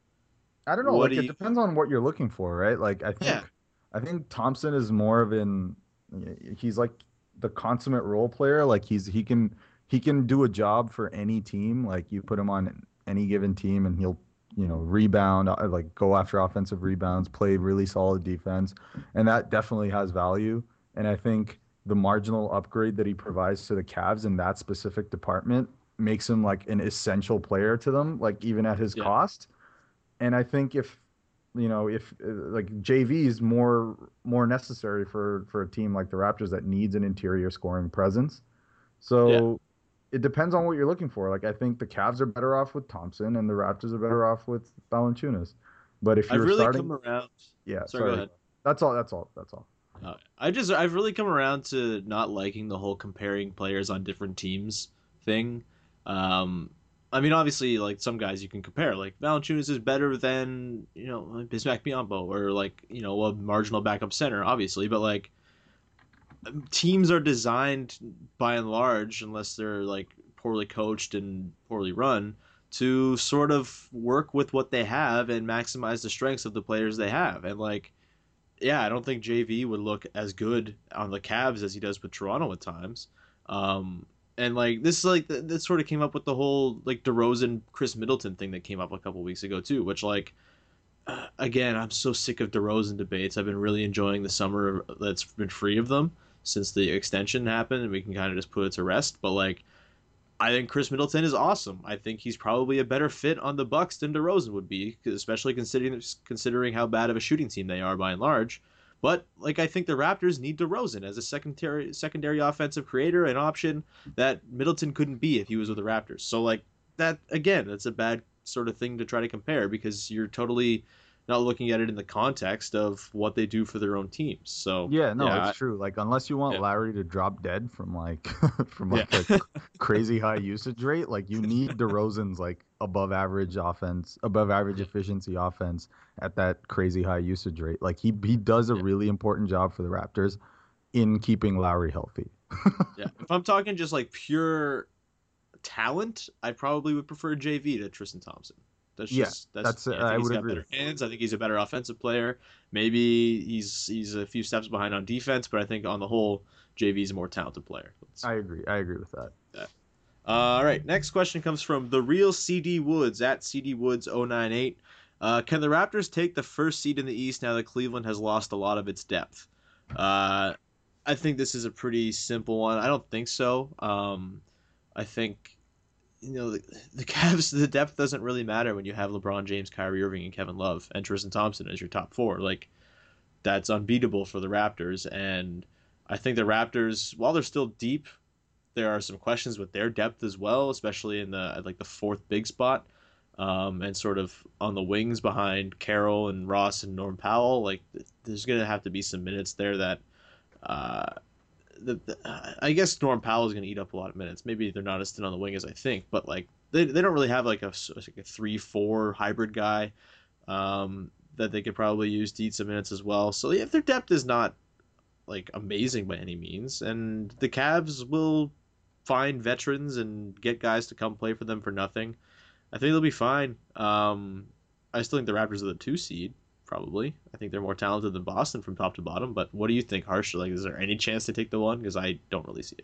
I don't know. What do Like it you? depends on what you're looking for, right? Like I Yeah, think I think Thompson is more of an he's like the consummate role player. Like he's he can he can do a job for any team. Like you put him on any given team and he'll, you know, rebound, uh, like go after offensive rebounds, play really solid defense, and that definitely has value. And I think the marginal upgrade that he provides to the Cavs in that specific department makes him like an essential player to them, like even at his yeah. cost. And I think if you know if uh, like J V is more more necessary for for a team like the Raptors that needs an interior scoring presence. Yeah, So it depends on what you're looking for. Like I think the Cavs are better off with Thompson and the Raptors are better off with Valanciunas. But if you I've were really starting, come around. yeah, Sorry, go sorry. ahead. That's all. That's all. That's all. Uh, I just I've really come around to not liking the whole comparing players on different teams thing. Um, I mean, obviously, like some guys you can compare. Like Valanciunas is better than you know Bismack Biyombo or like you know a marginal backup center, obviously. But like teams are designed by and large, unless they're like poorly coached and poorly run, to sort of work with what they have and maximize the strengths of the players they have. And like, yeah, I don't think J V would look as good on the Cavs as he does with Toronto at times. Um, and like this, is like this sort of came up with the whole like DeRozan, Chris Middleton thing that came up a couple weeks ago too, which like uh, again, I'm so sick of DeRozan debates. I've been really enjoying the summer that's been free of them since the extension happened, and we can kind of just put it to rest. But like, I think Chris Middleton is awesome. I think he's probably a better fit on the Bucks than DeRozan would be, especially considering considering how bad of a shooting team they are by and large. But like I think the Raptors need DeRozan as a secondary secondary offensive creator, an option that Middleton couldn't be if he was with the Raptors. So like that again, that's a bad sort of thing to try to compare because you're totally not looking at it in the context of what they do for their own teams. So Yeah, no, yeah, it's I- true. Like unless you want yeah, Lowry to drop dead from like from yeah, like a crazy high usage rate, like you need DeRozan's like above average offense, above average yeah, efficiency offense at that crazy high usage rate. Like he he does a yeah. really important job for the Raptors in keeping Lowry healthy. Yeah. If I'm talking just like pure talent, I probably would prefer J V to Tristan Thompson. That's Yeah, just that's that's me. I I think he's would got agree better with that. hands. I think he's a better offensive player. Maybe he's he's a few steps behind on defense, but I think on the whole, J V's a more talented player. Let's I agree. I agree with that. that. Uh, all right, next question comes from the real C D Woods at C D Woods oh nine eight. Uh, can the Raptors take the first seed in the East now that Cleveland has lost a lot of its depth? Uh, I think this is a pretty simple one. I don't think so. Um, I think you know the, the Cavs. The depth doesn't really matter when you have LeBron James, Kyrie Irving, and Kevin Love and Tristan Thompson as your top four. Like that's unbeatable for the Raptors. And I think the Raptors, while they're still deep, there are some questions with their depth as well, especially in the like the fourth big spot, um, and sort of on the wings behind Carroll and Ross and Norm Powell. Like there's gonna have to be some minutes there that. Uh, the, the, I guess Norm Powell is going to eat up a lot of minutes. Maybe they're not as thin on the wing as I think, but like they, they don't really have like a, like a three four hybrid guy um, that they could probably use to eat some minutes as well. So yeah, their depth is not like amazing by any means, and the Cavs will find veterans and get guys to come play for them for nothing. I think they'll be fine. Um, I still think the Raptors are the two seed. Probably, I think they're more talented than Boston from top to bottom. But what do you think, Harsh? Like, is there any chance to take the one? Because I don't really see it.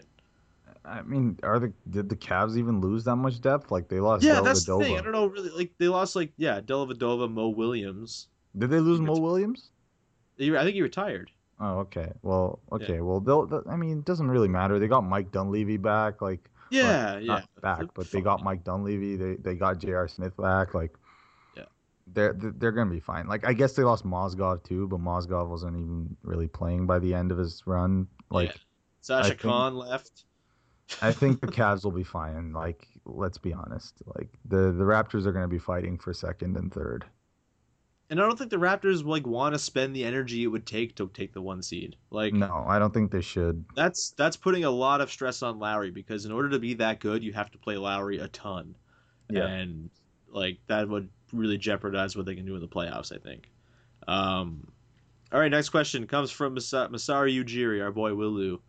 I mean, are the did the Cavs even lose that much depth? Like they lost Yeah, that's the thing. I Dellavedova. don't know really. Like they lost like yeah, Dellavedova, Mo Williams. Did they lose He Mo ret- Williams? he- I think he retired. Oh, okay. Well, Yeah. okay. Well, they'll. th- I mean, it doesn't really matter. They got Mike Dunleavy back, like, or Yeah, yeah. not back, They're but they fine. got Mike Dunleavy. They they got J R. Smith back. Like, Yeah, they're they're they're gonna be fine. Like, I guess they lost Mozgov too, but Mozgov wasn't even really playing by the end of his run. yeah. Like, I Sasha think Khan left. I think the Cavs will be fine. Like, let's be honest. Like, the the Raptors are gonna be fighting for second and third. And I don't think the Raptors like want to spend the energy it would take to take the one seed. Like No, I don't think they should. that's that's putting a lot of stress on Lowry because in order to be that good, you have to play Lowry a ton, Yeah. and like that would really jeopardize what they can do in the playoffs. I think. Um, all right, next question comes from Masa- Masaru Ujiri, our boy Willu.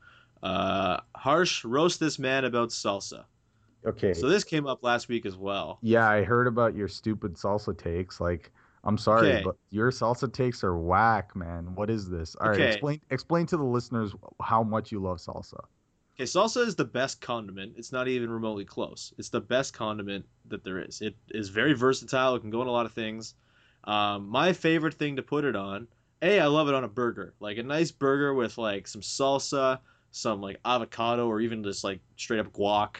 Uh, Harsh, roast this man about salsa. Okay. So this came up last week as well. Yeah, I heard about your stupid salsa takes. Like, I'm sorry, Okay. but your salsa takes are whack, man. What is this? All right, Okay. explain explain to the listeners how much you love salsa. Okay, salsa is the best condiment. It's not even remotely close. It's the best condiment that there is. It is very versatile. It can go on a lot of things. Um, my favorite thing to put it on, A, I love it on a burger. Like a nice burger with like some salsa, some like avocado, or even just like straight up guac,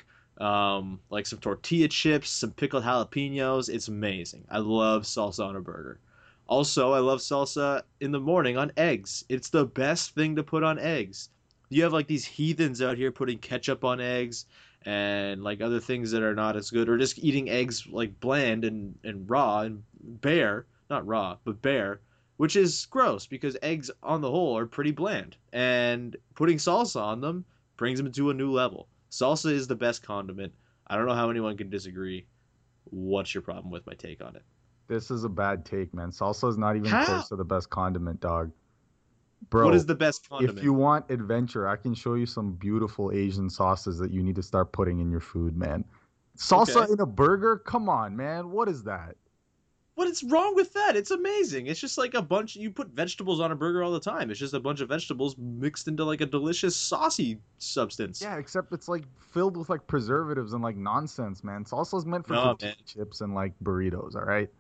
um, like some tortilla chips, some pickled jalapenos. It's amazing. I love salsa on a burger. Also, I love salsa in the morning on eggs. It's the best thing to put on eggs. You have like these heathens out here putting ketchup on eggs and like other things that are not as good, or just eating eggs like bland and, and raw and bare, not raw, but bare, which is gross because eggs on the whole are pretty bland. And putting salsa on them brings them to a new level. Salsa is the best condiment. I don't know how anyone can disagree. What's your problem with my take on it? This is a bad take, man. Salsa is not even How? close to the best condiment, dog. What Bro, is the best if condiment? you want adventure, I can show you some beautiful Asian sauces that you need to start putting in your food, man. Salsa Okay. in a burger? Come on, man. What is that? What is wrong with that? It's amazing. It's just like a bunch. You put vegetables on a burger all the time. It's just a bunch of vegetables mixed into like a delicious saucy substance. Yeah, except it's like filled with like preservatives and like nonsense, man. Salsa's meant for No, tortilla man. chips and like burritos, all right?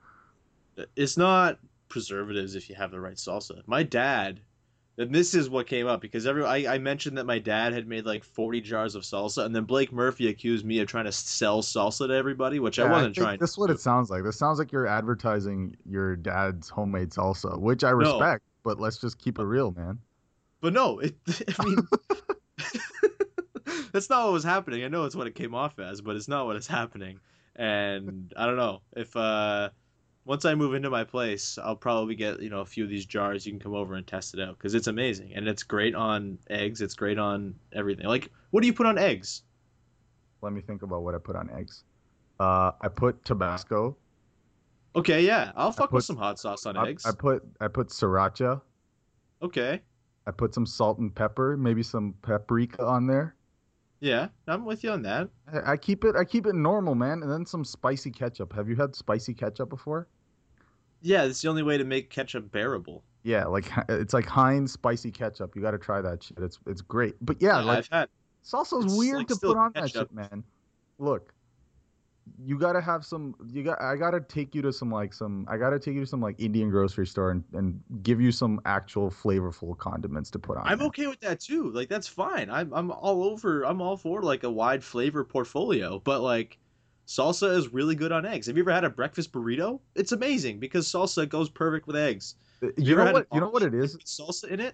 It's not preservatives if you have the right salsa. My dad, and this is what came up because every I, I mentioned that my dad had made like forty jars of salsa, and then Blake Murphy accused me of trying to sell salsa to everybody, which I Yeah, wasn't think trying this is to what do. it sounds like. This sounds like you're advertising your dad's homemade salsa, which I No, respect. but let's just keep it real, man. But no, it. I mean, that's not what was happening. I know it's what it came off as, but it's not what is happening. And I don't know if uh, once I move into my place, I'll probably get you know a few of these jars. You can come over and test it out because it's amazing and it's great on eggs. It's great on everything. Like, what do you put on eggs? Let me think about what I put on eggs. Uh, I put Tabasco. Okay, yeah, I'll I fuck with put some hot sauce on I, I eggs. put I put sriracha. Okay, I put some salt and pepper, maybe some paprika on there. yeah, I'm with you on that. I, I keep it I keep it normal, man, and then some spicy ketchup. Have you had spicy ketchup before? Yeah, it's the only way to make ketchup bearable. Yeah, like it's like Heinz spicy ketchup. You got to try that shit. It's it's great. But yeah, Yeah, like I've had. salsa's It's weird like to still put on that ketchup. shit, man. Look, you gotta have some. You got. I gotta take you to some like some. I gotta take you to some like Indian grocery store and and give you some actual flavorful condiments to put on I'm there. okay with that too. Like that's fine. I'm I'm all over. I'm all for like a wide flavor portfolio. But like, salsa is really good on eggs. Have you ever had a breakfast burrito? It's amazing because salsa goes perfect with eggs. Uh, Have you You ever know had an what? You know what omelet it like is? with salsa in it?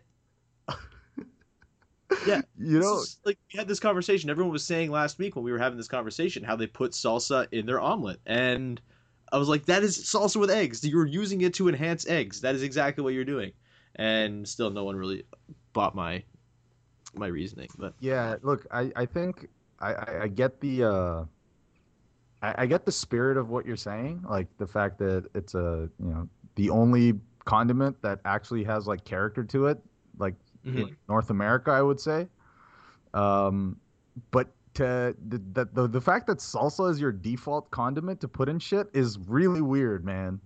Yeah, You this know, is like we had this conversation. Everyone was saying last week when we were having this conversation how they put salsa in their omelet, and I was like, "That is salsa with eggs. You're using it to enhance eggs. That is exactly what you're doing." And still, no one really bought my my reasoning. But yeah. Look, I I think I I, I get the uh I, I get the spirit of what you're saying, like the fact that it's a you know the only condiment that actually has like character to it, like in Mhm. North America, I would say. Um, but to the, the the the fact that salsa is your default condiment to put in shit is really weird, man.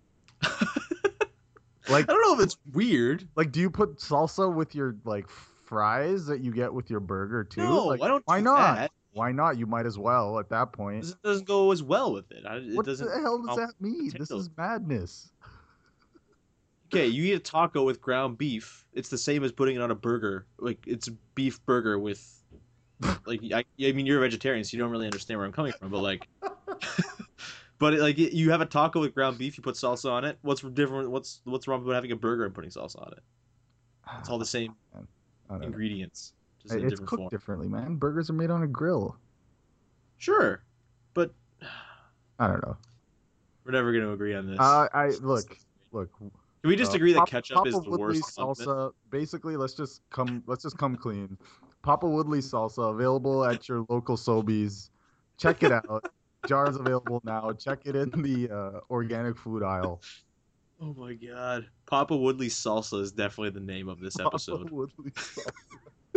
I Like don't know if it's weird. like do you put salsa with your like fries that you get with your burger too? No, Like I don't why do not? that. Why not? You might as well at that point. It doesn't go as well with it. I, it What the doesn't hell does complement that mean? This potatoes. is madness. Okay, you eat a taco with ground beef. It's the same as putting it on a burger. Like it's a beef burger with like I, I mean you're a vegetarian, so you don't really understand where I'm coming from. But like, but like you have a taco with ground beef, you put salsa on it. What's different? What's what's wrong with having a burger and putting salsa on it? It's all the same Man, I don't know. ingredients, just in a It's different cooked form. differently, man. Burgers are made on a grill. Sure, but I don't know. we're never going to agree on this. Uh, I look, look. Can we just Uh, agree that Papa, ketchup Papa is the Woodley worst condiment? salsa. Basically, let's just come. Let's just come clean. Papa Woodley salsa available at your local Sobeys. Check it out. Jars available now. Check it in the uh, organic food aisle. Oh my god. Papa Woodley salsa is definitely the name of this Papa episode. Woodley salsa.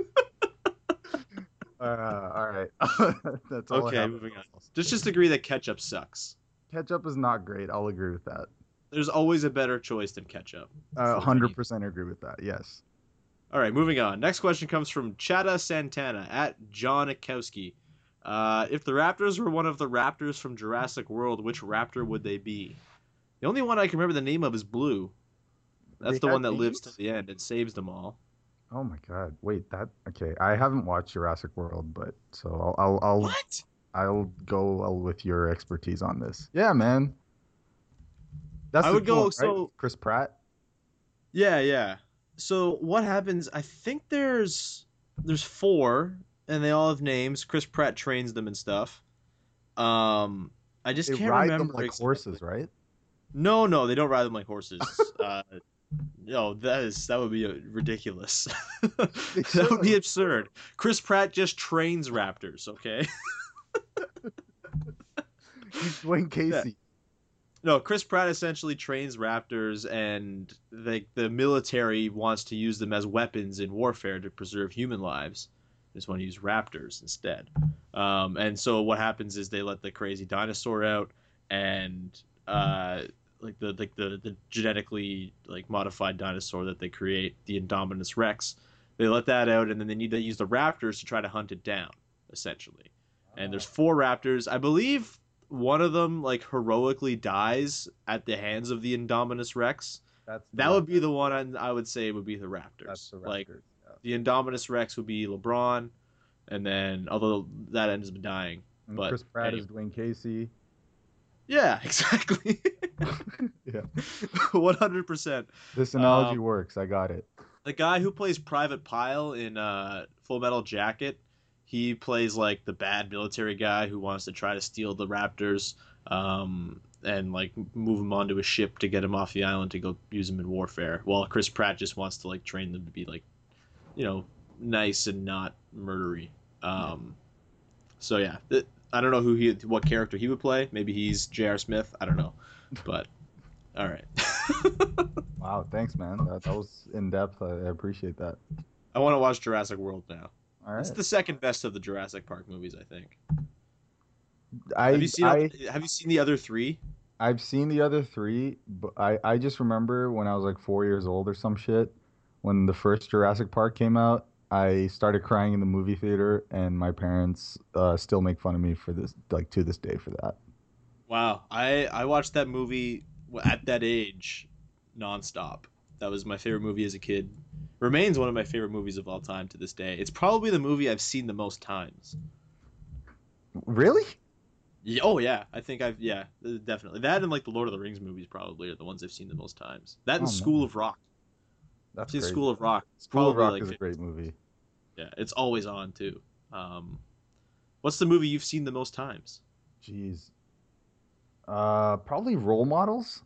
Uh, all right. That's all I Okay, have. moving on. For Just salsa. just agree that ketchup sucks. Ketchup is not great. I'll agree with that. There's always a better choice than ketchup Uh, for any. one hundred percent agree with that. Yes. All right, moving on. Next question comes from Chata Santana at John Akowski. Uh, if the Raptors were one of the Raptors from Jurassic World, which Raptor would they be? The only one I can remember the name of is Blue. That's They the had one that lives to names? the end and saves them all. Oh my God. Wait, that okay. I haven't watched Jurassic World, but so I'll I'll I'll, What? I'll go with your expertise on this. Yeah, man. That's I the would cool one, go right? so Chris Pratt. yeah, yeah. So what happens? I think there's there's four, and they all have names. Chris Pratt trains them and stuff. Um, I just They can't ride them remember like exactly. horses, right? No, no, they don't ride them like horses. Uh, no, that is that would be uh, ridiculous. They That would be should. absurd. Chris Pratt just trains raptors. Okay. He's Dwayne Yeah. Casey. No, Chris Pratt essentially trains raptors, and the the military wants to use them as weapons in warfare to preserve human lives. They just want to use raptors instead. Um, and so what happens is they let the crazy dinosaur out, and uh, like the like the, the genetically like modified dinosaur that they create, the Indominus Rex. They let that out, and then they need to use the raptors to try to hunt it down, essentially. And there's Ah, four raptors. I believe one of them like heroically dies at the hands of the Indominus Rex. that's the That would be Raptor. the one I, I would say would be the That's Raptors. the Like Raptors. Yeah. the Indominus Rex would be LeBron, and then although that ends up dying, And but Chris Pratt anyway, is Dwayne Casey. Yeah, exactly. Yeah. one hundred percent. This analogy Um, works. I got it. the guy who plays Private Pile in uh, Full Metal Jacket, he plays like the bad military guy who wants to try to steal the Raptors, um, and like move him onto a ship to get him off the island to go use him in warfare. While Chris Pratt just wants to like train them to be like, you know, nice and not murdery. Yeah. Um, so yeah, th- I don't know who he, what character he would play. Maybe he's J R. Smith. I don't know, but all right. Wow. Thanks, man. That, that was in depth. I, I appreciate that. I want to watch Jurassic World now. All It's right. the second best of the Jurassic Park movies, I think. Have I you seen I Have you seen the other three? I've seen the other three, but I I just remember when I was like four years old or some shit, when the first Jurassic Park came out, I started crying in the movie theater, and my parents uh, still make fun of me for this, like to this day, for that. Wow, I I watched that movie at that age, nonstop. That was my favorite movie as a kid. Remains one of my favorite movies of all time to this day. It's probably the movie I've seen the most times. Really? Yeah, oh yeah, I think I've yeah, definitely. That and like the Lord of the Rings movies probably are the ones I've seen the most times. That and Oh School man, of Rock. that's See crazy. School of Rock. It's School of probably Rock like is a fifty. great movie. Yeah, it's always on too. Um, what's the movie you've seen the most times? Jeez. Uh, probably role models.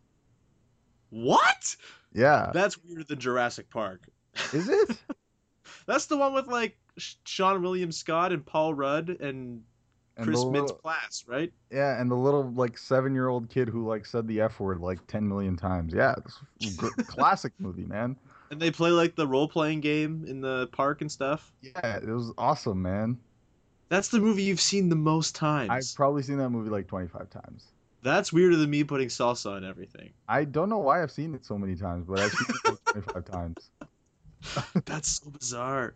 What? Yeah. That's weirder than Jurassic Park. Is it? That's the one with like Sean William Scott and Paul Rudd and And the Chris little, Mintz-Plasse, right? yeah, and the little like seven year old kid who like said the F word like ten million times. Yeah, it's a gr- classic movie, man. And they play like the role-playing game in the park and stuff. Yeah, it was awesome, man. That's the movie you've seen the most I've times. probably seen that movie like twenty-five times. That's weirder than me putting salsa on everything. I don't know why I've seen it so many times, but I've seen it like twenty-five times. That's so bizarre.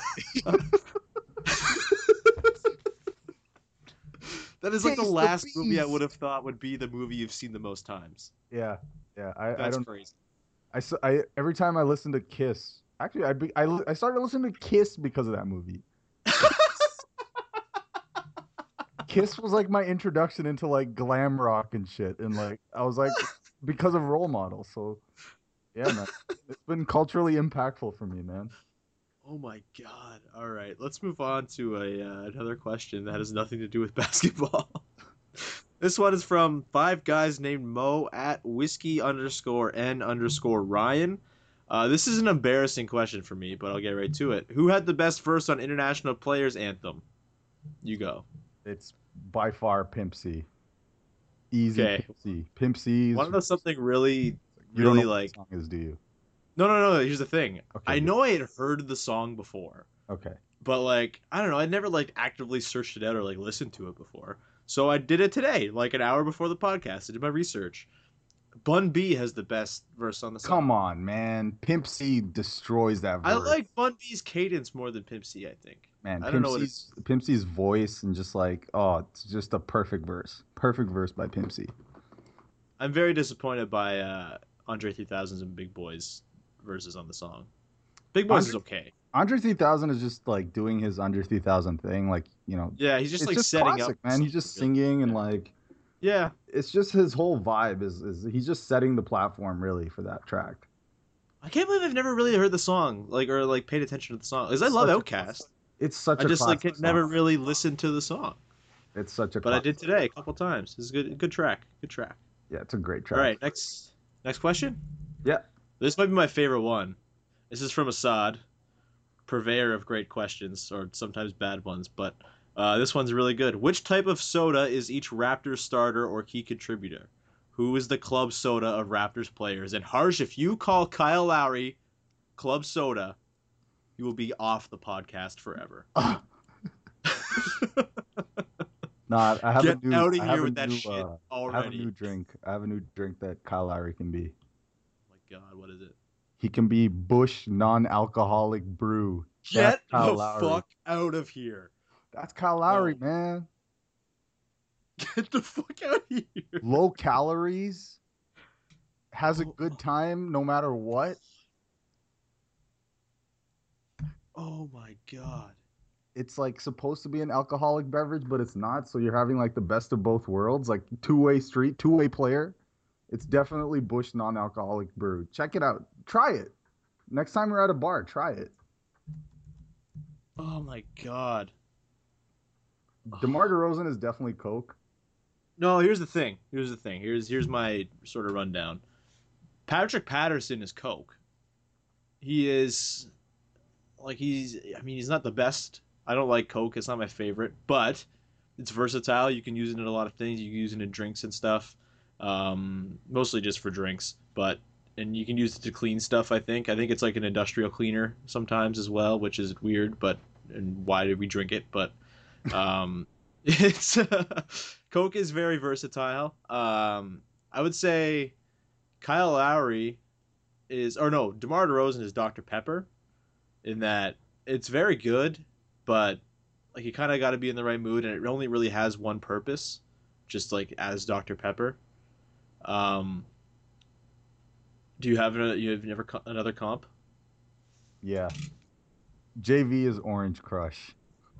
That is like the Taste the last movie I would beast. have thought would be the movie you've seen the most times. Yeah, yeah. I, I That's don't. crazy. I, s- I every time I listen to Kiss, actually, I, be, I li- I started listening to Kiss because of that movie. Kiss was like my introduction into like glam rock and shit, and like I was like because of role models. So yeah, man, it's been culturally impactful for me, man. Oh my god. All right, let's move on to a uh, another question that has nothing to do with basketball. This one is from five guys named Mo at whiskey underscore n underscore Ryan. Uh, this is an embarrassing question for me, but I'll get right to it. Who had the best verse on International Players Anthem? You go. It's by far Pimp C. Easy Okay. Pimp C. Pimp C's. Want to know something really, You don't know really what the like? song is, do you? No, no, no. Here's the thing. Okay, I good. know I had heard the song before, Okay. but like I don't know, I never like actively searched it out or like listened to it before. So I did it today, like an hour before the podcast. I did my research. Bun B has the best verse on the Come song. on, man. Pimp C destroys that I verse. like Bun B's cadence more than Pimp C, I think. Man, I don't Pimp know what it C's is. Pimp C's voice and just like, oh, it's just a perfect verse. Perfect verse by Pimp C. I'm very disappointed by uh, Andre three thousands and Big Boys verses on the song. Big Boys is Andre okay. Andre three thousand is just like doing his Andre three thousand thing. Like, you know, Yeah, he's just it's like just setting up classic, the man. song, He's just really. singing and Yeah. like, Yeah, it's just his whole vibe is, is he's just setting the platform really for that track. I can't believe I've never really heard the song, like or like paid attention to the song, because I It's love such a classic. Outkast. It's such I a just like classic had never song. really listened to the song, It's such a but I classic. did today a couple times. It's a good, good track, good track. Yeah, it's a great All track. right, next, next question. Yeah. This might be my favorite one. This is from Assad, purveyor of great questions or sometimes bad ones, but uh, this one's really good. Which type of soda is each Raptors starter or key contributor? Who is the club soda of Raptors players? And Harsh, if you call Kyle Lowry club soda, you will be off the podcast forever. Nah, I have a Get new out of I have here a with that new shit uh I have a new already. drink. I have a new drink that Kyle Lowry can be. Oh my god, what is it? He can be Bush non-alcoholic brew. That's Get Kyle the Lowry. fuck out of here. That's Kyle Lowry, No. man. Get the fuck out of here. Low calories, has a Oh, good time no matter what. oh my god. it's like supposed to be an alcoholic beverage, but it's not. So you're having like the best of both worlds, like two-way street, two-way player. It's definitely Bush non-alcoholic brew. Check it out. Try it. Next time you're at a bar, try it. Oh my god. DeMar DeRozan is definitely Coke. No, here's the thing. Here's the thing. Here's here's my sort of rundown. Patrick Patterson is Coke. He is like he's I mean he's not the best. I don't like Coke. It's not my favorite, but it's versatile. You can use it in a lot of things. You can use it in drinks and stuff. Um, mostly just for drinks, but and you can use it to clean stuff, I think. I think it's like an industrial cleaner sometimes as well, which is weird, but and why did we drink it? But um it's Coke is very versatile. Um I would say Kyle Lowry is or no, DeMar DeRozan is Doctor Pepper in that it's very good, but like you kind of got to be in the right mood, and it only really has one purpose, just like as Doctor Pepper. Um, do you have a, you have never another comp? Yeah. J V is Orange Crush.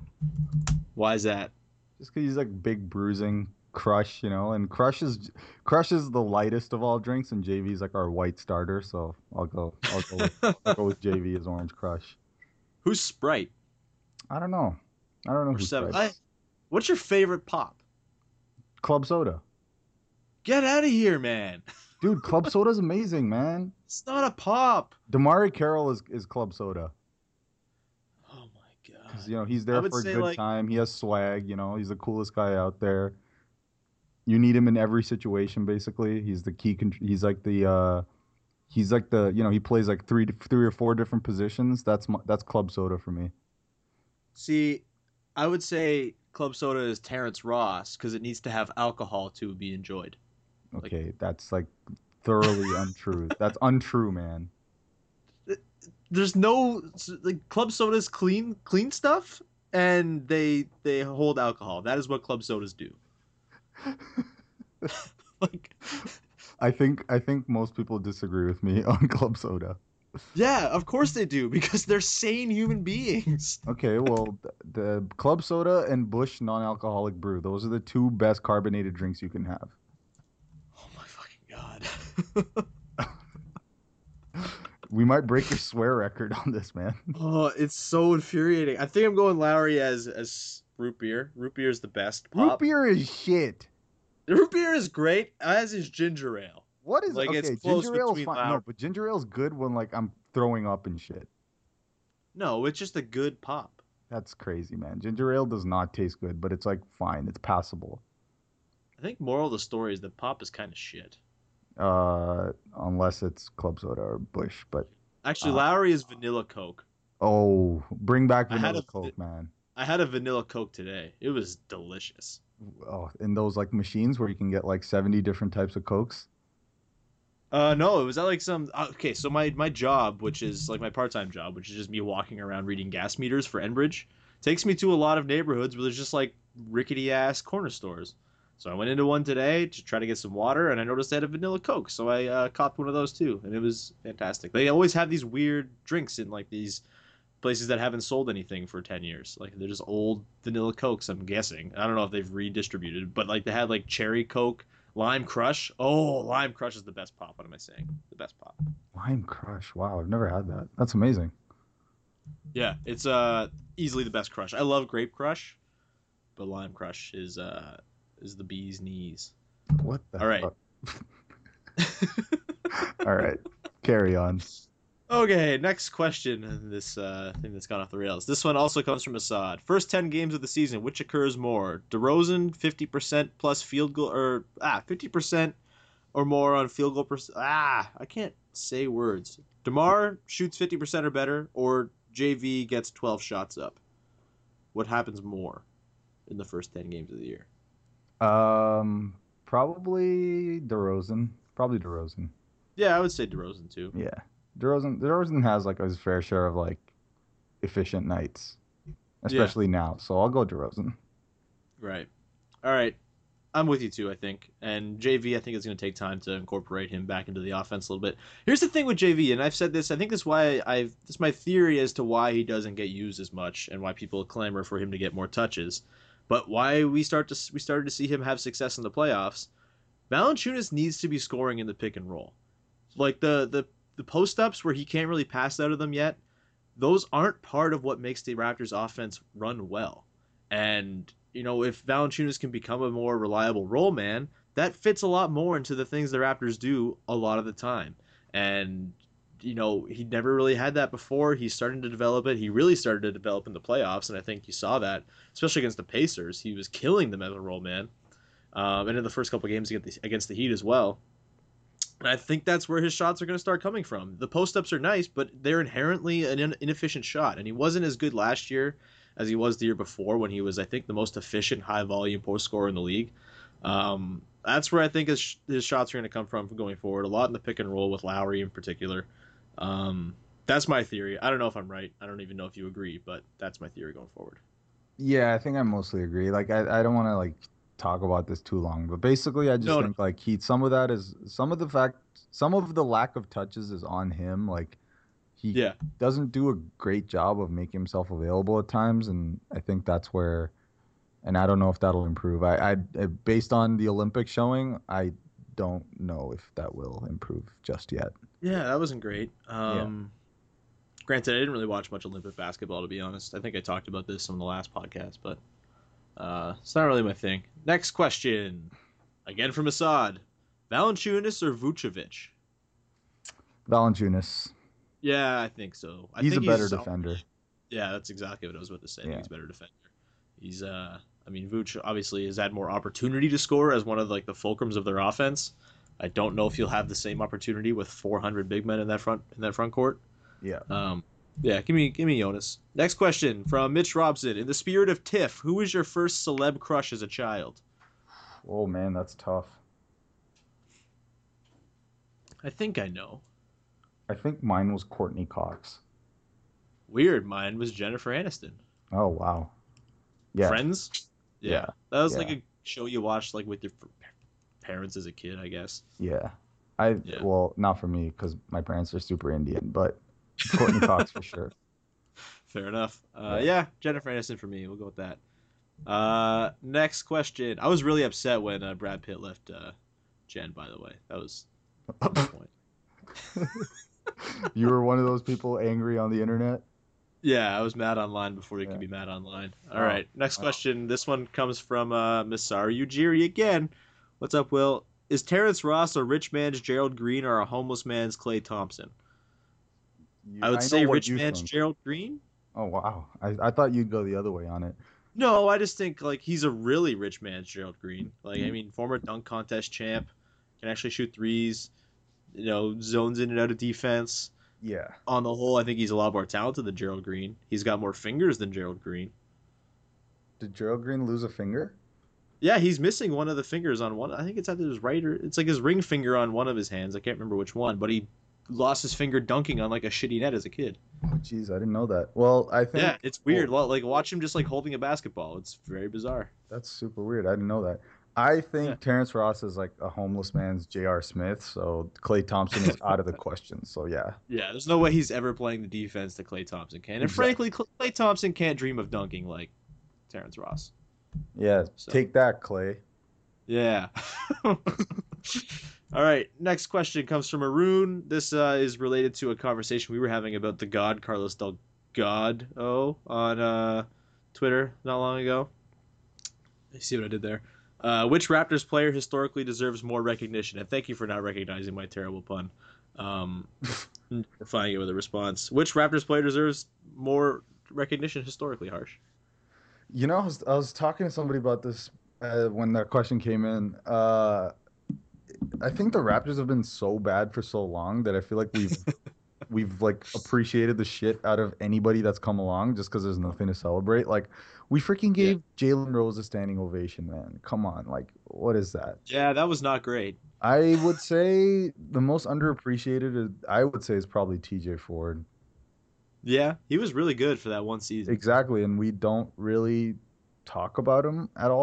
Why is that? Just because he's like big bruising Crush, you know, and Crush is Crush is the lightest of all drinks, and J V is like our white starter. So I'll go, I'll go, with, I'll go with J V as Orange Crush. Who's Sprite? I don't know. I don't know Or who's seven. Sprite. I, what's your favorite pop? Club Soda. Get out of here, man. Dude, Club Soda's amazing, man. It's not a pop. Damari Carroll is, is Club Soda. Oh my god. Because, you know, he's I there would for a say, good like- time. He has swag, you know, he's the coolest guy out there. You need him in every situation, basically. He's the key. Con- he's like the, uh, he's like the, you know, he plays like three, three or four different positions. That's my, that's Club Soda for me. See, I would say Club Soda is Terrence Ross because it needs to have alcohol to be enjoyed. Okay, that's like thoroughly untrue. That's untrue, man. There's no like Club Soda's clean clean stuff, and they they hold alcohol. That is what Club Sodas do. Like, I think I think most people disagree with me on Club Soda. yeah, of course they do because they're sane human beings. Okay, well, the, the Club Soda and Bush non-alcoholic brew, those are the two best carbonated drinks you can have. Oh my fucking god. We might break your swear record on this, man. Oh, it's so infuriating. I think I'm going Lowry as as root beer. Root beer is the best Root pop. beer is shit. Root beer is great, as is ginger ale. What is Like, okay? it's close Ginger ale's between fine. Lowry- No, but ginger ale's good when like I'm throwing up and shit. No, it's just a good pop. That's crazy, man. Ginger ale does not taste good, but it's like fine. It's passable. I think moral of the story is that pop is kind of shit. Uh, unless it's Club Soda or Bush. But Actually, Uh, Lowry is vanilla Coke. oh, bring back I had vanilla a- Coke, man. I had a vanilla Coke today. It was delicious. Oh, in those like machines where you can get like seventy different types of Cokes. Uh, no, it was at like some. uh, Okay, so my my job, which is like my part time job, which is just me walking around reading gas meters for Enbridge, takes me to a lot of neighborhoods where there's just like rickety ass corner stores. So I went into one today to try to get some water, and I noticed they had a vanilla Coke, so I uh, copped one of those too, and it was fantastic. They always have these weird drinks in like these places that haven't sold anything for ten years. Like they're just old vanilla Cokes, I'm guessing. I don't know if they've redistributed, but like they had like cherry Coke, Lime Crush. Oh, Lime Crush is the best pop. What am I saying? The best pop. Lime Crush. Wow, I've never had that. That's amazing. Yeah, it's uh easily the best crush. I love Grape Crush, but Lime Crush is uh is the bee's knees. What the All right. fuck? All right. Carry on. Okay, next question. This uh, thing that's gone off the rails. This one also comes from Assad. First ten games of the season, which occurs more? DeRozan fifty percent plus field goal, or ah, fifty percent or more on field goal percent. Ah, I can't say words. DeMar shoots fifty percent or better, or J V gets twelve shots up. What happens more in the first ten games of the year? Um, probably DeRozan. Probably DeRozan. Yeah, I would say DeRozan too. Yeah, DeRozan. DeRozan has like his fair share of like efficient nights, especially now. So I'll go DeRozan. Right. All right. I'm with you too, I think. And J V, I think it's going to take time to incorporate him back into the offense a little bit. Here's the thing with J V, and I've said this. I think this is why I've this is my theory as to why he doesn't get used as much and why people clamor for him to get more touches. But why we start to we started to see him have success in the playoffs. Valanciunas needs to be scoring in the pick and roll. Like the the the post ups where he can't really pass out of them yet. Those aren't part of what makes the Raptors offense run well. And you know, if Valanciunas can become a more reliable role man, that fits a lot more into the things the Raptors do a lot of the time. And, you know, he never really had that before. He's starting to develop it. He really started to develop in the playoffs, and I think you saw that, especially against the Pacers. He was killing them as a role man. Um, and in the first couple games against the, against the Heat as well. And I think that's where his shots are going to start coming from. The post-ups are nice, but they're inherently an inefficient shot. And he wasn't as good last year as he was the year before when he was, I think, the most efficient high-volume post scorer in the league. Um, that's where I think his, his shots are going to come from going forward. A lot in the pick and roll with Lowry in particular. Um, that's my theory. I don't know if I'm right. I don't even know if you agree, but that's my theory going forward. Yeah, I think I mostly agree. Like, I, I don't want to like talk about this too long, but basically, I just No, no. think like he some of that is some of the fact some of the lack of touches is on him. Like he Yeah. doesn't do a great job of making himself available at times, and I think that's where. And I don't know if that'll improve. I, I based on the Olympic showing, I don't know if that will improve just yet. Yeah, that wasn't great. Um, yeah. Granted, I didn't really watch much Olympic basketball, to be honest. I think I talked about this on the last podcast, but uh, it's not really my thing. Next question. Again from Assad. Valanciunas or Vucevic? Valanciunas. Yeah, I think so. I he's think a better he's, defender. Yeah, that's exactly what I was about to say. Yeah. He's a better defender. He's, uh, I mean, Vooch obviously has had more opportunity to score as one of like the fulcrums of their offense. I don't know if he'll have the same opportunity with four hundred big men in that front in that front court. Yeah. Um, yeah. Give me, give me Jonas. Next question from Mitch Robson. In the spirit of Tiff, who was your first celeb crush as a child? Oh man, that's tough. I think I know. I think mine was Courtney Cox. Weird. Mine was Jennifer Aniston. Oh wow. Yeah. Friends. Yeah. Yeah. That was Yeah. like a show you watched like with your parents as a kid, I guess. Yeah. I Yeah. well, not for me because my parents are super Indian, but Courtney Cox for sure. Fair enough. Uh, Yeah. yeah, Jennifer Aniston for me. We'll go with that. Uh, next question. I was really upset when uh, Brad Pitt left uh, Jen, by the way. That was the point. You were one of those people angry on the internet? Yeah, I was mad online before you Yeah. could be mad online. All Oh, right, next wow. question. This one comes from uh, Masaru Ujiri again. What's up, Will? Is Terrence Ross a rich man's Gerald Green or a homeless man's Klay Thompson? You, I would know say what rich you man's think. Gerald Green. Oh wow. I, I thought you'd go the other way on it. No, I just think like he's a really rich man's Gerald Green. Like I mean, former dunk contest champ, can actually shoot threes. You know, zones in and out of defense. Yeah. On the whole, I think he's a lot more talented than Gerald Green. He's got more fingers than Gerald Green. Did Gerald Green lose a finger? Yeah, he's missing one of the fingers on one. I think it's either his right or it's like his ring finger on one of his hands. I can't remember which one, but he lost his finger dunking on like a shitty net as a kid. Oh jeez, I didn't know that. Well, I think Yeah, it's weird. well, Like watch him just like holding a basketball. It's very bizarre. that's super weird. I didn't know that. I think Yeah. Terrence Ross is like a homeless man's J R. Smith, so Klay Thompson is out of the question. So yeah. Yeah, there's no way he's ever playing the defense that Klay Thompson can. And Exactly. frankly, Klay Thompson can't dream of dunking like Terrence Ross. Yeah. So- Take that, Klay. Yeah. All right. Next question comes from Arun. This uh, is related to a conversation we were having about the God Carlos Delgado on uh, Twitter not long ago. You see what I did there? Uh, which Raptors player historically deserves more recognition? And thank you for not recognizing my terrible pun. Um, replying it with a response. Which Raptors player deserves more recognition historically, Harsh? You know, I was, I was talking to somebody about this uh, when that question came in. Uh, I think the Raptors have been so bad for so long that I feel like we've we've like appreciated the shit out of anybody that's come along just because there's nothing to celebrate. Like we freaking gave Jalen Rose a standing ovation, man. Come on, like what is that? Yeah, that was not great. I would say the most underappreciated, I would say, is probably T J Ford. Yeah, he was really good for that one season. Exactly, and we don't really talk about him at all.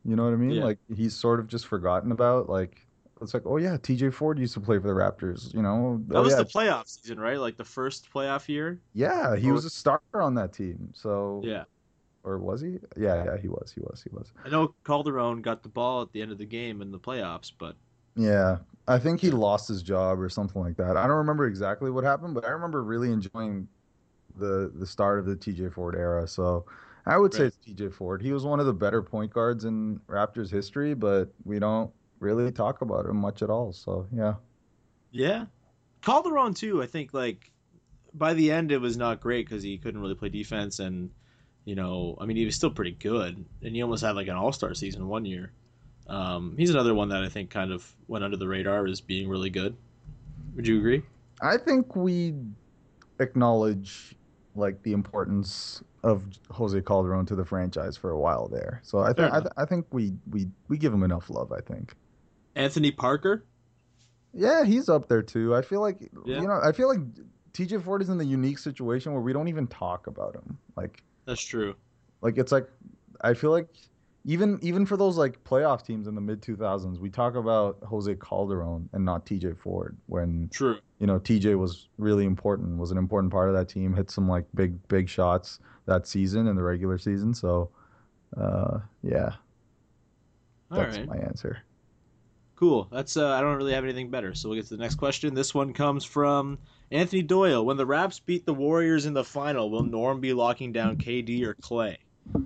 You know what I mean? Yeah. Like he's sort of just forgotten about. Like it's like, oh yeah, T J Ford used to play for the Raptors. You know? That Oh was yeah, the playoff season, right? Like the first playoff year? yeah, he Or was a starter on that team. So yeah. or was he? Yeah, yeah, he was. He was. He was. I know Calderon got the ball at the end of the game in the playoffs, but Yeah, I think he yeah. lost his job or something like that. I don't remember exactly what happened, but I remember really enjoying the the start of the T J Ford era. So I would say Right. it's T J Ford. He was one of the better point guards in Raptors history, but we don't really talk about him much at all. So yeah. Yeah. Calderon too, I think like by the end it was not great because he couldn't really play defense and you know, I mean he was still pretty good and he almost had like an all-star season one year. Um, he's another one that I think kind of went under the radar as being really good. Would you agree? I think we acknowledge like the importance of Jose Calderon to the franchise for a while there. So I Fair think I, enough. th- I think we we we give him enough love, I think. Anthony Parker? Yeah, he's up there too. I feel like Yeah, you know, I feel like T J Ford is in the unique situation where we don't even talk about him. Like that's true. like it's like I feel like even even for those like playoff teams in the mid two thousands, we talk about Jose Calderon and not T J Ford when True. you know T J was really important, was an important part of that team, hit some like big big shots that season in the regular season. So, uh yeah, All that's right. my answer. Cool. That's uh, I don't really have anything better, so we'll get to the next question. This one comes from Anthony Doyle. When the Raps beat the Warriors in the final, will Norm be locking down K D or Clay?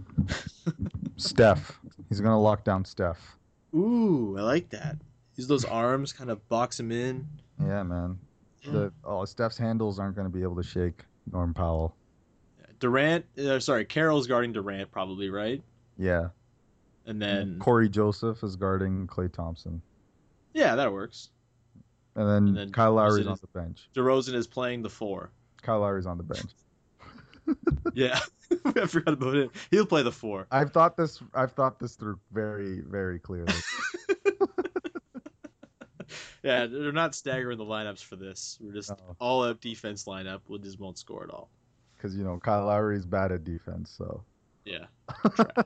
Steph. He's gonna lock down Steph. Ooh, I like that. Use those arms, kind of box him in. Yeah, man. Yeah. The oh Steph's handles aren't gonna be able to shake Norm Powell. Durant, uh, sorry, Carroll's guarding Durant probably, right? Yeah. And And then then Corey Joseph is guarding Clay Thompson. yeah, that works. And And then then Kyle Lowry's DeRozan on is the bench. DeRozan is playing the four. Kyle Lowry's on the bench. Yeah, I forgot about it. He'll play the four. I've thought this I've thought this through very, very clearly. Yeah, they're not staggering the lineups for this. We're just No. all out defense lineup. We just won't score at all. Because you know, Kyle Lowry's bad at defense, so Yeah, trash.